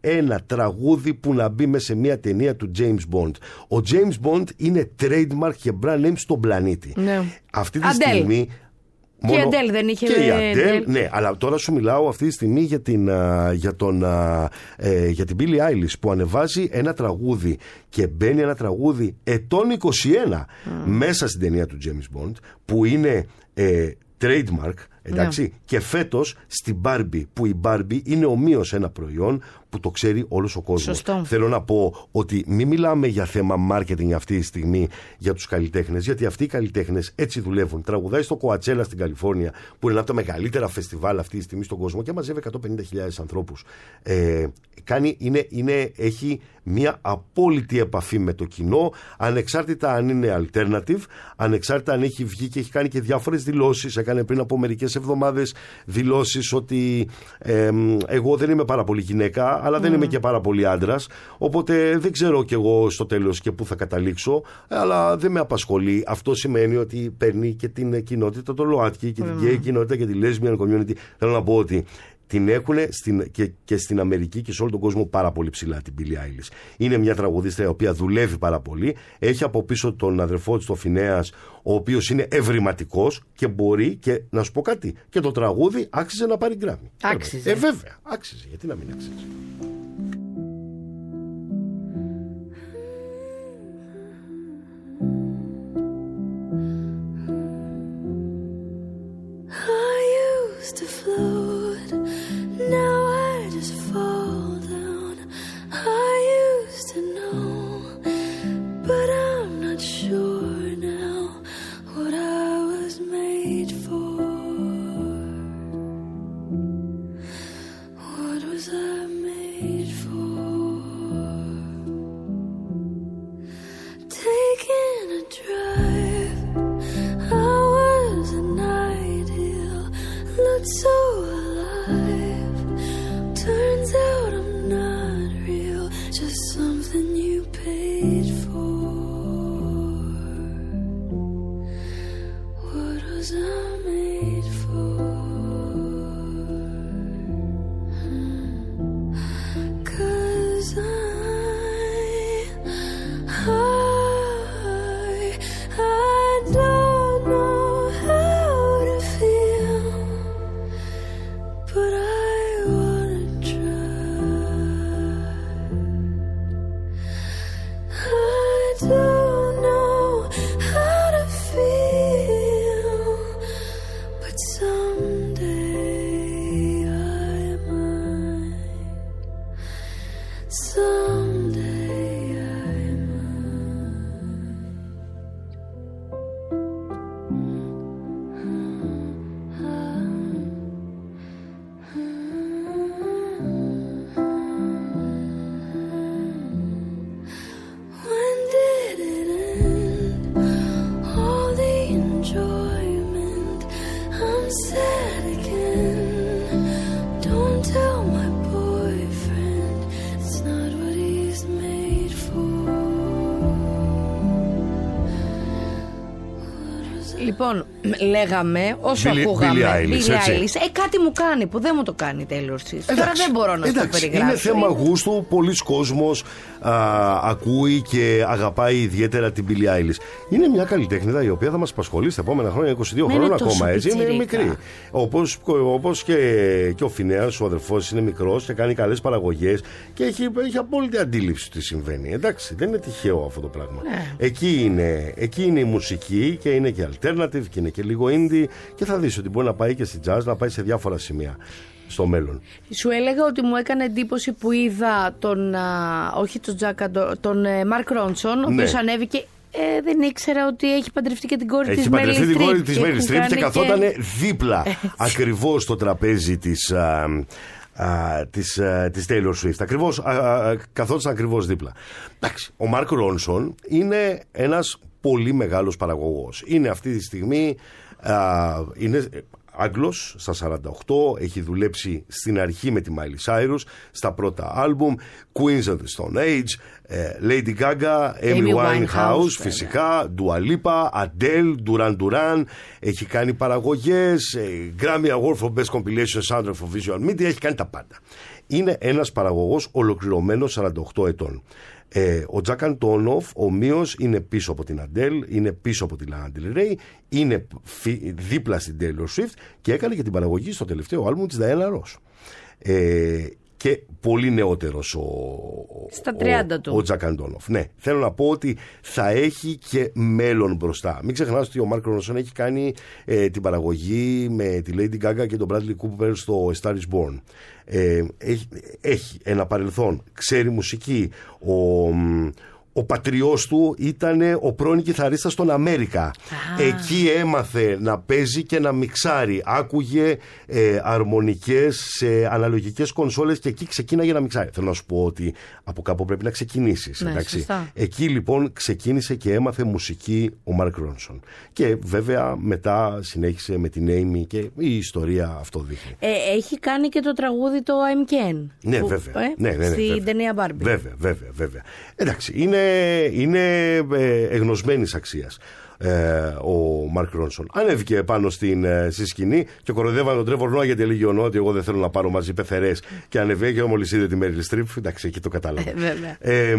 ένα τραγούδι που να μπει μέσα σε μια ταινία του James Bond. Ο James Bond είναι trademark και brand name στον πλανήτη. Ναι. Αυτή τη Adele. στιγμή. Μόνο... Και η Αντέλ δεν είχε. Και η Αντέλ, Adele. ναι, αλλά τώρα σου μιλάω αυτή τη στιγμή για την, για τον, ε, για την Billie Eilish που ανεβάζει ένα τραγούδι και μπαίνει ένα τραγούδι ετών είκοσι ένα mm. μέσα στην ταινία του James Bond που είναι ε, trademark. Εντάξει, yeah. Και φέτος στην Barbie, που η Barbie είναι ομοίως ένα προϊόν που το ξέρει όλος ο κόσμος. Σωστό. Θέλω να πω ότι μην μιλάμε για θέμα marketing αυτή τη στιγμή για τους καλλιτέχνες, γιατί αυτοί οι καλλιτέχνες έτσι δουλεύουν. Τραγουδάει στο Κοατσέλα στην Καλιφόρνια, που είναι ένα από τα μεγαλύτερα φεστιβάλ αυτή τη στιγμή στον κόσμο και μαζεύει εκατόν πενήντα χιλιάδες ανθρώπους. Ε, κάνει, είναι, είναι, έχει μια απόλυτη επαφή με το κοινό, ανεξάρτητα αν είναι alternative, ανεξάρτητα αν έχει βγει και έχει κάνει και διάφορες δηλώσεις. Έκανε πριν από μερικές εβδομάδες δηλώσεις ότι ε, εγώ δεν είμαι πάρα πολύ γυναίκα, αλλά δεν mm. είμαι και πάρα πολύ άντρας, οπότε δεν ξέρω κι εγώ στο τέλος και πού θα καταλήξω, αλλά δεν με απασχολεί. Αυτό σημαίνει ότι παίρνει και την κοινότητα των ΛΟΑΤΚΙ και mm. την gay κοινότητα και τη lesbian community. Θέλω να πω ότι την έχουν στην, και, και στην Αμερική και σε όλο τον κόσμο πάρα πολύ ψηλά την Billie Eilish. Είναι μια τραγουδίστρια η οποία δουλεύει πάρα πολύ. Έχει από πίσω τον αδερφό της, τον Φινέας, ο οποίος είναι ευρηματικός και μπορεί, και να σου πω κάτι, και το τραγούδι άξιζε να πάρει Grammy. Άξιζε. Ε, βέβαια, άξιζε. Γιατί να μην άξιζε. To float, now I just fall down. I used to know, but I'm not sure now what I was made for. What was I made for? Taking a drive, I was an ideal. Looked so alive. Turns out I'm not real, just something you paid for. What was I made for? 'Cause I, I, I don't know how to feel, but I wanna try. I don't know how to feel, but someday I might. Someday I When did it end? All the enjoyment. I'm sad again. Don't tell my boyfriend it's not what he's made for. What was I? Λοιπόν, λέγαμε όσο Billie- ακούγαμε Billie Eilish, Billie έτσι. Eilish, ε, κάτι μου κάνει που δεν μου το κάνει η Taylor Swift. Τώρα δεν μπορώ να το εντάξει, περιγράψω. είναι θέμα γούστου. Πολλοί κόσμος α, ακούει και αγαπάει ιδιαίτερα την Billie Eilish. Είναι μια καλλιτέχνηδα η οποία θα μας απασχολεί στα επόμενα χρόνια, είκοσι δύο Ναι, χρόνια είναι τόσο ακόμα. Έτσι, είναι πιτσιρίκα. μικρή. Όπως, όπως και, και ο Φινέας, ο αδερφός, είναι μικρός και κάνει καλές παραγωγές και έχει, έχει απόλυτη αντίληψη τι συμβαίνει. Εντάξει, δεν είναι τυχαίο αυτό το πράγμα. Ναι. Εκεί, είναι, εκεί είναι η μουσική και είναι και alternative και είναι και λίγο indie και θα δεις ότι μπορεί να πάει και στη jazz, να πάει σε διάφορα σημεία στο μέλλον. Σου έλεγα ότι μου έκανε εντύπωση που είδα τον, α, όχι τον Τζάκα, τον, τον ε, Μαρκ Ρόνσον, ο Ναι. οποίος ανέβηκε. Ε, δεν ήξερα ότι έχει παντρευτεί και την κόρη της Έχει Meryl παντρευτεί την κόρη Streep της και Meryl έχουν Streep και κάνει καθότανε δίπλα Έτσι. ακριβώς στο τραπέζι της, α, α, της, α, της Taylor Swift. Ακριβώς, α, α, καθόταν ακριβώς δίπλα. Εντάξει, ο Μαρκ Ρόνσον είναι ένας πολύ μεγάλος παραγωγός. Είναι αυτή τη στιγμή α, είναι Άγγλος, στα σαράντα οκτώ, έχει δουλέψει στην αρχή με τη Miley Cyrus, στα πρώτα άλμπουμ, Queens of the Stone Age, Lady Gaga, Amy Winehouse, φυσικά, Dua Lipa, Adele, Duran Duran, έχει κάνει παραγωγές, Grammy Award for Best Compilation Soundtrack for Visual Media, έχει κάνει τα πάντα. Είναι ένας παραγωγός ολοκληρωμένος σαράντα οκτώ ετών. Ε, ο Τζακ Αντόνοφ ομοίως είναι πίσω από την Αντέλ, είναι πίσω από τη Λάνα Ντελ Ρέι, είναι φι, δίπλα στην Taylor Swift και έκανε και την παραγωγή στο τελευταίο άλμπουμ της Diana Ross. Ε, και πολύ νεότερος ο, στα τριάντα ο, του. ο Τζακ Αντόνοφ. Ναι, θέλω να πω ότι θα έχει και μέλλον μπροστά. Μην ξεχνάς ότι ο Μάρκ Ρόνσον έχει κάνει ε, την παραγωγή με τη Lady Gaga και τον Bradley Cooper στο A Star Is Born. Ε, έχει, έχει ένα παρελθόν, ξέρει μουσική. Ο, ο πατριός του ήταν ο πρώην κιθαρίστας στον Αμέρικα. Ah. Εκεί έμαθε να παίζει και να μιξάρει. Άκουγε ε, αρμονικές σε αναλογικές κονσόλες και εκεί ξεκίναγε να μιξάρει. Θέλω να σου πω ότι από κάπου πρέπει να ξεκινήσεις. Ναι, εντάξει. Εκεί λοιπόν ξεκίνησε και έμαθε μουσική ο Μάρκ Ρόνσον. Και βέβαια μετά συνέχισε με την Amy και η ιστορία αυτό δείχνει. Ε, έχει κάνει και το τραγούδι το I'm Ken. Ναι, που, βέβαια. Ε, ναι, ναι, ναι, στην βέβαια. ταινία Barbie. Βέβαια, βέβαια, βέβαια. Εντάξει, είναι, είναι ε, εγνωσμένης αξίας. Ε, ο Μάρκ Ρόνσον ανέβηκε πάνω στην, ε, στη σκηνή και κοροϊδεύαν τον Τρέβορ Νόα γιατί έλεγε ότι εγώ δεν θέλω να πάρω μαζί πεθερές και ανεβαίνει και μόλις είδε τη Μέριλ Στριπ, εντάξει, εκεί το κατάλαβα. ε, ε,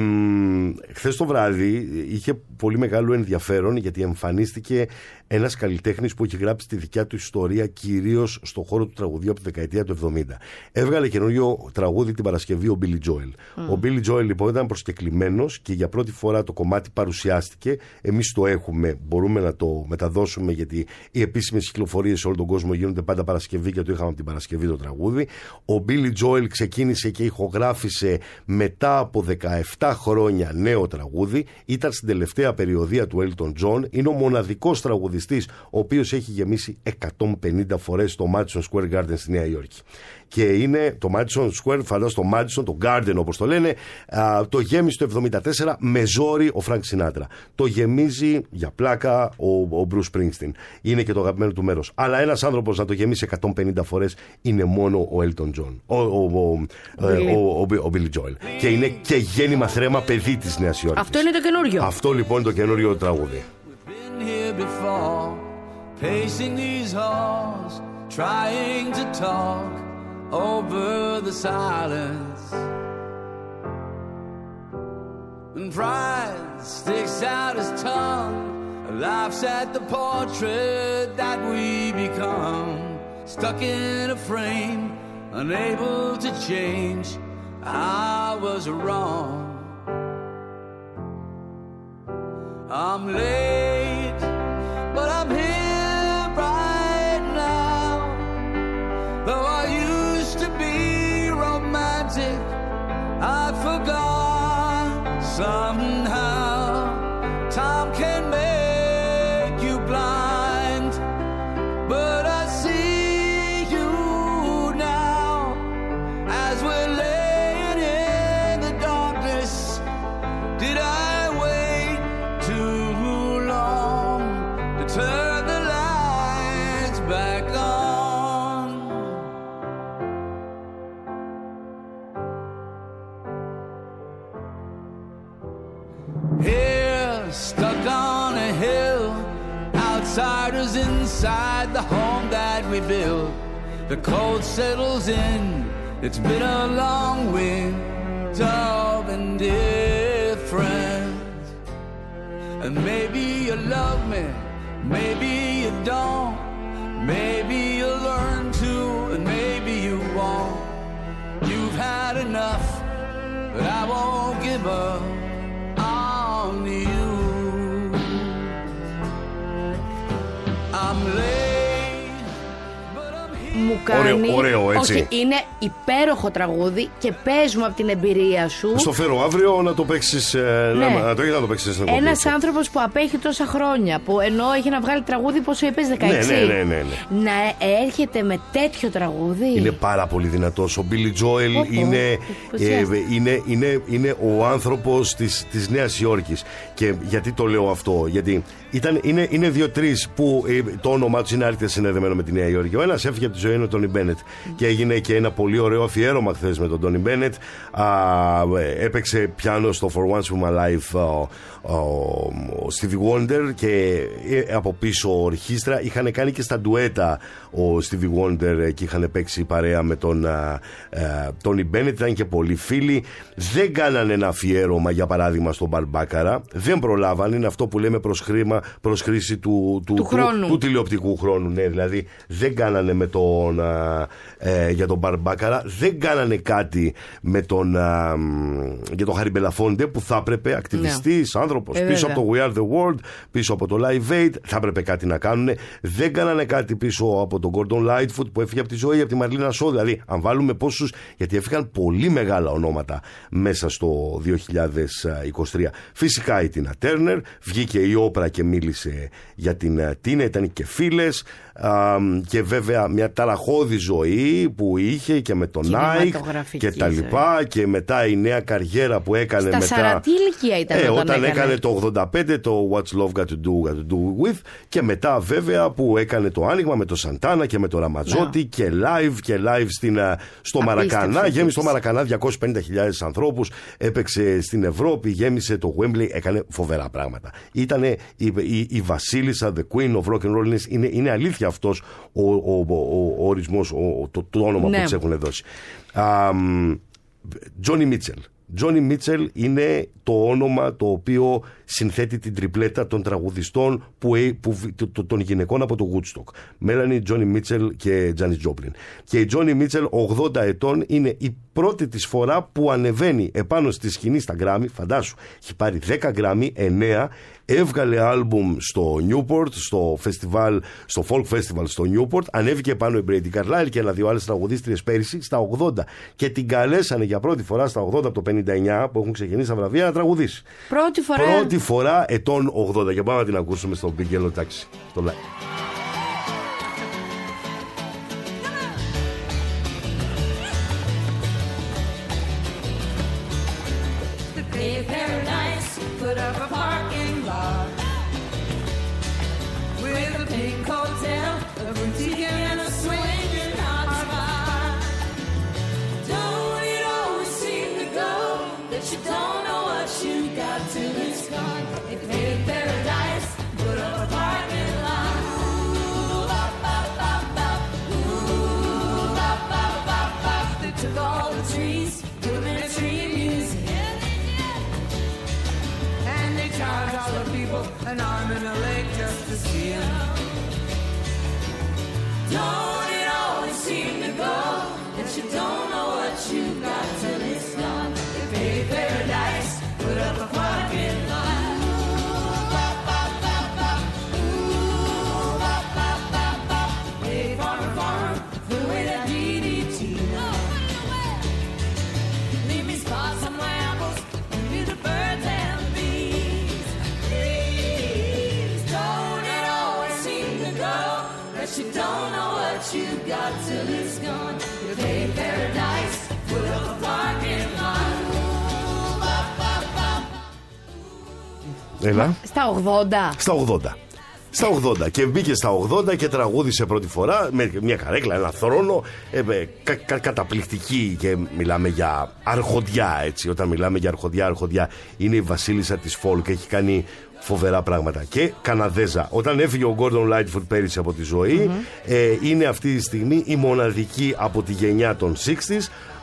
χθες το βράδυ είχε πολύ μεγάλο ενδιαφέρον γιατί εμφανίστηκε ένας καλλιτέχνης που έχει γράψει τη δικιά του ιστορία κυρίως στον χώρο του τραγουδίου από τη δεκαετία του εβδομήντα. Έβγαλε καινούριο τραγούδι την Παρασκευή ο Billy Joel. Mm. Ο Billy Joel λοιπόν ήταν προσκεκλημένος και για πρώτη φορά το κομμάτι παρουσιάστηκε. Εμείς το έχουμε, μπορούμε να το μεταδώσουμε γιατί οι επίσημες κυκλοφορίες σε όλο τον κόσμο γίνονται πάντα Παρασκευή και το είχαμε από την Παρασκευή το τραγούδι. Ο Billy Joel ξεκίνησε και ηχογράφησε μετά από δεκαεπτά χρόνια νέο τραγούδι. Ήταν στην τελευταία περιοδία του Elton John. Είναι ο μοναδικός τραγουδιστής ο οποίος έχει γεμίσει εκατόν πενήντα φορές το Madison Square Garden στη Νέα Υόρκη. Και είναι το Madison Square, φαντάζομαι το Madison, το Garden όπως το λένε, α, το γέμισε το εβδομήντα τέσσερα με ζόρι ο Frank Sinatra. Το γεμίζει για πλάκα ο, ο Bruce Springsteen. Είναι και το αγαπημένο του μέρος. Αλλά ένας άνθρωπος να το γεμίσει εκατόν πενήντα φορές είναι μόνο ο Elton John, ο, ο, ο, ο, ο, ο Billy Joel. Και είναι και γέννημα θρέμα παιδί της Νέας Υόρκης. Αυτό είναι το καινούριο. Αυτό λοιπόν είναι το καινούριο τραγούδι. Before, pacing these halls, trying to talk over the silence. And pride sticks out his tongue, laughs at the portrait that we become. Stuck in a frame, unable to change, I was wrong. I'm late, but I'm here right now. Though I used to be romantic, I forgot somehow. Time can make you blind, but I see you now as we're laying in the darkness. Did I turn the lights back on? Here, stuck on a hill, outsiders inside the home that we built. The cold settles in, it's been a long winter of indifference. And maybe you love me, maybe you don't, maybe you'll learn to, and maybe you won't. You've had enough, but I won't give up on you. I'm late, but I'm here. Μου κάνει. Ωραίο, ωραίο, έτσι. Όχι, είναι υπέροχο τραγούδι και παίζουμε από την εμπειρία σου. Στο φέρω αύριο να το παίξεις. Ε, Ναι. να, να το έχεις να το παίξεις στην εκπομπή. Ένας άνθρωπος που απέχει τόσα χρόνια, που ενώ έχει να βγάλει τραγούδι, πόσο είπες, δεκαέξι. Ναι, ναι, ναι, ναι, ναι. Να έρχεται με τέτοιο τραγούδι. Είναι πάρα πολύ δυνατός. Ο Billy Joel Πω, πω, είναι, ε, εντυπωσιάστηκα. είναι, είναι, είναι ο άνθρωπος της, της Νέας Υόρκης. Και γιατί το λέω αυτό? Γιατί ήταν, είναι, είναι δύο-τρεις που ε, το όνομά τους είναι άρρηκτα συνδεδεμένο με τη Νέα Υόρκη. Ο ένας έφυγε από τη ζωή, είναι ο Τόνι Μπένετ. Mm. Και έγινε και ένα πολύ ωραίο αφιέρωμα χθες με τον Τόνι Μπένετ. Έπαιξε πιάνο στο For Once in My Life ο, ο, ο Stevie Wonder και ε, από πίσω ορχήστρα. Είχαν κάνει και στα ντουέτα ο Stevie Wonder και είχαν παίξει παρέα με τον Τόνι Μπένετ. Ήταν και πολλοί φίλοι. Δεν κάνανε ένα αφιέρωμα, για παράδειγμα, στον Μπαρμπάκαρα. Δεν προλάβανε. Είναι αυτό που λέμε προς, χρήμα, προς χρήση του, του, του, του, του, του τηλεοπτικού χρόνου. Ναι, δηλαδή δεν κάνανε με τον, ε, για τον Μπαρμπάκαρα. Δεν κάνανε κάτι με τον, ε, για τον Χάρι Μπελαφόντε, που θα έπρεπε, ακτιβιστής, ναι. άνθρωπος, ε, πίσω βέβαια. από το We Are The World, πίσω από το Live Aid, θα έπρεπε κάτι να κάνουν. Δεν κάνανε κάτι πίσω από τον Gordon Lightfoot που έφυγε από τη ζωή, από τη Μαρλίνα Σό. Δηλαδή, αν βάλουμε πόσους, γιατί έφυγαν πολύ μεγάλα ονόματα μέσα στο δύο χιλιάδες είκοσι τρία. Φυσικά η Τίνα Τέρνερ, βγήκε η Όπρα και μίλησε για την Τίνα, ήταν και φίλες. Uh, και βέβαια μια ταραχώδη ζωή που είχε και με τον Nike και τα λοιπά ζωή. Και μετά η νέα καριέρα που έκανε στα μετά. σαράντα ηλικία ήταν ε, όταν, όταν έκανε. έκανε το ογδόντα πέντε το What's Love Got To Do, got to do With, και μετά βέβαια που έκανε το άνοιγμα με το Σαντάνα και με το Ραματζότη yeah. και live και live στην, στο Μαρακανά. Γέμισε το Μαρακανά διακόσιες πενήντα χιλιάδες ανθρώπους, έπαιξε στην Ευρώπη, γέμισε το Wembley, έκανε φοβερά πράγματα. Ήτανε η, η, η βασίλισσα, the queen of rock and roll. Είναι, είναι αλήθεια αυτός ο, ο, ο, ο ορισμός, ο, το, το όνομα ναι. που της έχουν δώσει. Τζόνι Μίτσελ. Τζόνι Μίτσελ είναι το όνομα το οποίο συνθέτει την τριπλέτα των τραγουδιστών που, που, που, των γυναικών από το Woodstock. Μέλανι, Τζόνι Μίτσελ και Τζάνις Τζόπλιν. Και η Τζόνι Μίτσελ, ογδόντα ετών, είναι η πρώτη της φορά που ανεβαίνει επάνω στη σκηνή στα Grammy. Φαντάσου, έχει πάρει δέκα Grammy, εννέα. Έβγαλε άλμπουμ στο Newport, στο, festival, στο Folk Festival στο Newport. Ανέβηκε πάνω η Brady Carlile και ένα-δύο άλλες τραγουδίστριες πέρυσι στα ογδόντα. Και την καλέσανε για πρώτη φορά στα ογδόντα από το πενήντα εννιά που έχουν ξεκινήσει τα βραβεία να τραγουδήσει. Πρώτη φορά. Πρώτη φορά ετών ογδόντα. Και πάμε να την ακούσουμε στο Big Yellow Taxi. Στο live. And I'm in a lake just to see him. Don't it always seem to go that you don't know what you got till it's gone? You pay paradise, put up a parking lot. Ooh, bop, bop, bop, bop. Ooh, bop, bop, bop, bop. Hey, farmer, farmer, put away that D D T. Leave me spots on my apples, and be the birds and the bees. You don't know what you got till it's gone. You pay paradise, put up a parking lot. Έλα. Στα ογδόντα. Στα ογδόντα. Στα ογδόντα. Και μπήκε στα ογδόντα και τραγούδισε πρώτη φορά με μια καρέκλα, ένα θρόνο. Ε, κα, κα, καταπληκτική. Και μιλάμε για αρχοντιά, έτσι. Όταν μιλάμε για αρχοντιά, αρχοντιά είναι η βασίλισσα της folk. Έχει κάνει φοβερά πράγματα. Και Καναδέζα. Όταν έφυγε ο Gordon Lightfoot πέρυσι από τη ζωή, mm-hmm. ε, είναι αυτή τη στιγμή η μοναδική από τη γενιά των εξήντα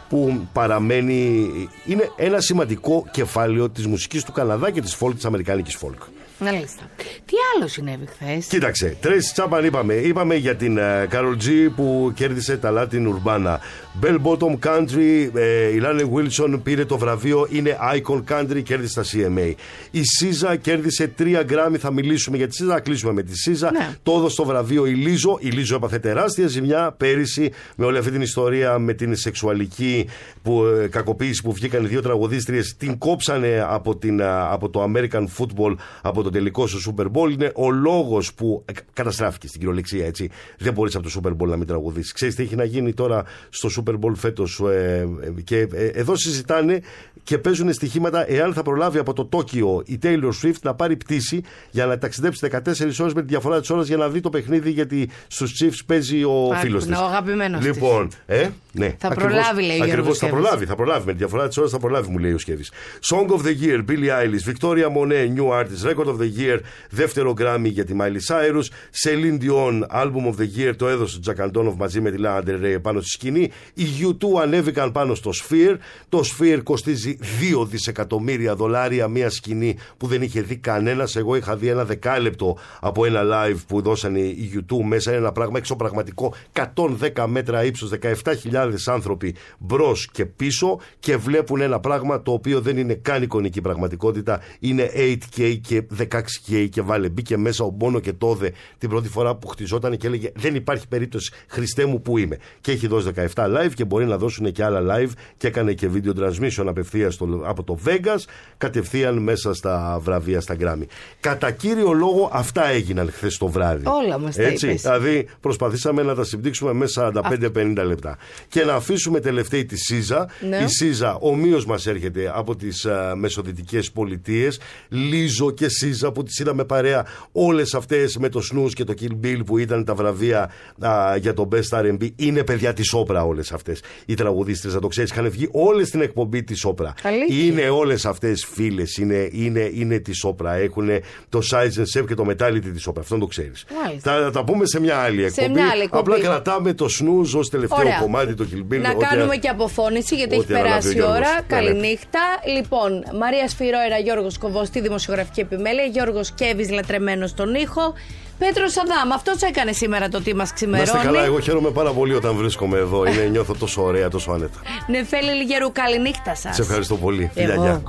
που παραμένει, είναι ένα σημαντικό κεφάλαιο της μουσικής του Καναδά και της folk, της αμερικάνικης folk. Μάλιστα. Τι άλλο συνέβη χθες? Κοίταξε, Tracy Chapman είπαμε, είπαμε για την uh, Karol G που κέρδισε τα Latin Urbana. Bell Bottom Country, ε, η Lane Wilson πήρε το βραβείο, είναι Icon Country, κέρδισε τα σι εμ έι. Η Σίζα κέρδισε τρία γκράμμι, θα μιλήσουμε για τη Σίζα, θα κλείσουμε με τη Σίζα. Ναι. Το έδωσε το βραβείο η Λίζο. Η Λίζο έπαθε τεράστια ζημιά πέρυσι με όλη αυτή την ιστορία με την σεξουαλική που, ε, κακοποίηση που βγήκαν οι δύο τραγουδίστριες. Την κόψανε από, την, από το American Football, από το τελικό στο Super Bowl. Είναι ο λόγος που ε, καταστράφηκε στην κυριολεξία, έτσι. Δεν μπορείς από το Super Bowl να μην τραγουδήσεις. Ξέρεις τι έχει να γίνει τώρα στο Super Bowl φέτος? Ε, ε, και ε, εδώ συζητάνε και παίζουν στοιχήματα εάν θα προλάβει από το Τόκιο η Taylor Swift να πάρει πτήση για να ταξιδέψει δεκατέσσερις ώρες με τη διαφορά της ώρας για να δει το παιχνίδι, γιατί στους Chiefs παίζει ο φίλος της. Ο αγαπημένος της. Λοιπόν, ε, ναι. Θα ακριβώς, προλάβει, λέει ο Γιώργος. Ακριβώς, θα προλάβει, θα προλάβει. Με τη διαφορά της ώρας θα προλάβει, μου λέει ο Σκεύης. Song of the Year, Billie Eilish, Victoria Monet, New Artist, Record of the Year, δεύτερο Grammy για τη Miley Cyrus, Celine Dion, Album of the Year, το έδωσε ο Jack Antonoff μαζί με τη Lana Del Rey πάνω στη σκηνή. Οι γιου τού ανέβηκαν πάνω στο Sphere. Το Sphere κοστίζει δύο δισεκατομμύρια δολάρια, μια σκηνή που δεν είχε δει κανένας. Εγώ είχα δει ένα δεκάλεπτο από ένα live που δώσαν οι γιου τού μέσα. Είναι ένα πράγμα εξωπραγματικό, εκατόν δέκα μέτρα ύψος, δεκαεπτά χιλιάδες άνθρωποι μπρος και πίσω και βλέπουν ένα πράγμα το οποίο δεν είναι καν εικονική πραγματικότητα. Είναι έιτ κέι και δεκαέξι κέι και βάλε. Μπήκε μέσα ο Μπόνο και Τόδε την πρώτη φορά που χτιζόταν και έλεγε δεν υπάρχει περίπτωση, Χριστέ μου που είμαι. Και έχει δώσει δεκαεπτά live και μπορεί να δώσουν και άλλα live και έκανε και video transmission απευθείας από το Vegas κατευθείαν μέσα στα βραβεία, στα Grammy. Κατά κύριο λόγο αυτά έγιναν χθες το βράδυ. Όλα μας τα έτσι, είπες. δηλαδή προσπαθήσαμε να τα συμπτύξουμε μέσα σαράντα πέντε με πενήντα λεπτά. Και να αφήσουμε τελευταία τη Σίζα. Ναι. Η Σίζα ομοίως μας έρχεται από τις uh, μεσοδυτικές πολιτείες. Λίζο και Σίζα που τις είδαμε παρέα όλες αυτές με το Snooze και το Kill Bill που ήταν τα βραβεία uh, για το Best αρ εν μπι. Είναι παιδιά της όπρα όλες αυτές οι τραγουδίστρες, να το ξέρεις. Είχαν βγει όλες στην εκπομπή της όπρα. Είναι όλες αυτές φίλες, είναι, είναι, είναι της όπρα. Έχουν το Size and Shape και το Metality της όπρα. Αυτό το ξέρεις. Θα τα πούμε σε μια άλλη εκπομπή. Μια άλλη εκπομπή. Απλά κρατάμε το Snooze ως τελευταίο Ωραία. κομμάτι, το Kill Bill. Να ό,τι κάνουμε α... και αποφώνηση γιατί έχει περάσει η ώρα. Καληνύχτα. Λοιπόν, Μαρία Σφυρόερα, Γιώργος Κοβός στη δημοσιογραφική επιμέλεια, Γιώργος Κέβης λατρεμένος στον ήχο. Πέτρος Αδάμ, αυτός έκανε σήμερα το τι μας ξημερώνει. Να είστε καλά, εγώ χαίρομαι πάρα πολύ όταν βρίσκομαι εδώ. Είναι, νιώθω τόσο ωραία, τόσο άνετα. Νεφέλη Λιγερού, καληνύχτα σας. Σε ευχαριστώ πολύ. Φιλιά, γεια.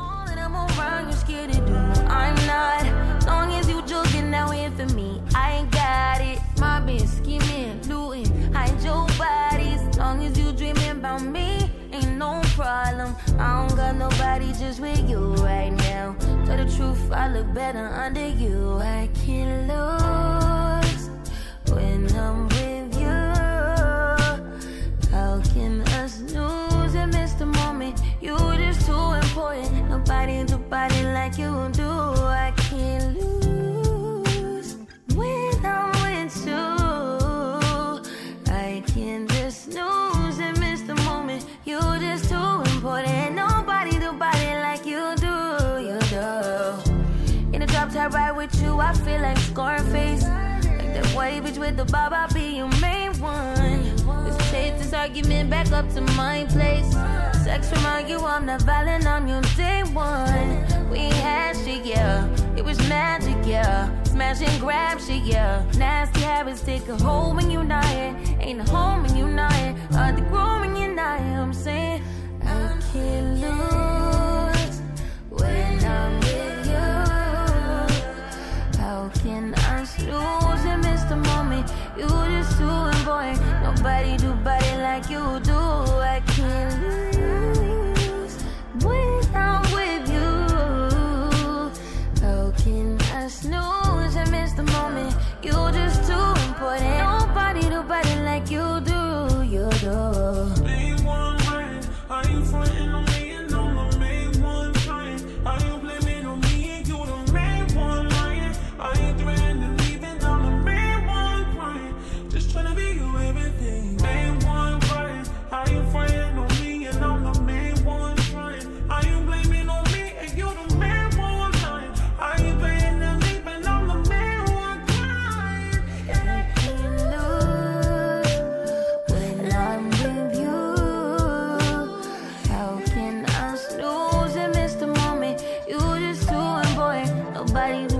I don't got nobody just with you right now. Tell the truth, I look better under you. I can't lose when I'm with you. How can I snooze and miss the moment? You're just too important. Nobody do body like you do. I can't lose when I'm with you. I can't just snooze and miss the moment. You're just too important. Nobody do body like you do. You do. In the drop top ride with you, I feel like Scarface. Like that white bitch with the bob, I'll be your main one. Let's take this argument back up to my place. Sex remind you I'm not violent on your day one. We had shit, yeah. It was magic, yeah. Smash and grab shit, yeah. Nasty habits take a hold when you're not here. Ain't a home when you're not here. Hard to grow when you're not here. I'm saying I can't lose when I'm with you. How can I snooze and miss the moment? You just too important. Nobody do body like you do. I can't lose when I'm with you. How can I snooze and miss the moment? You just too important. Nobody do body like you do. You do. Are you frontin' on me and I'm the main one trying? Are you blaming on me and you the main one lying? Are you threatening leaving? I'm the main one crying. Just tryna be you everything. Main one crying. Are you frontin' on me and I'm the main one trying? Are you blaming on me and you the main one lying? Are you threatening leaving? I'm the main one crying. I can't lose when I'm with nobody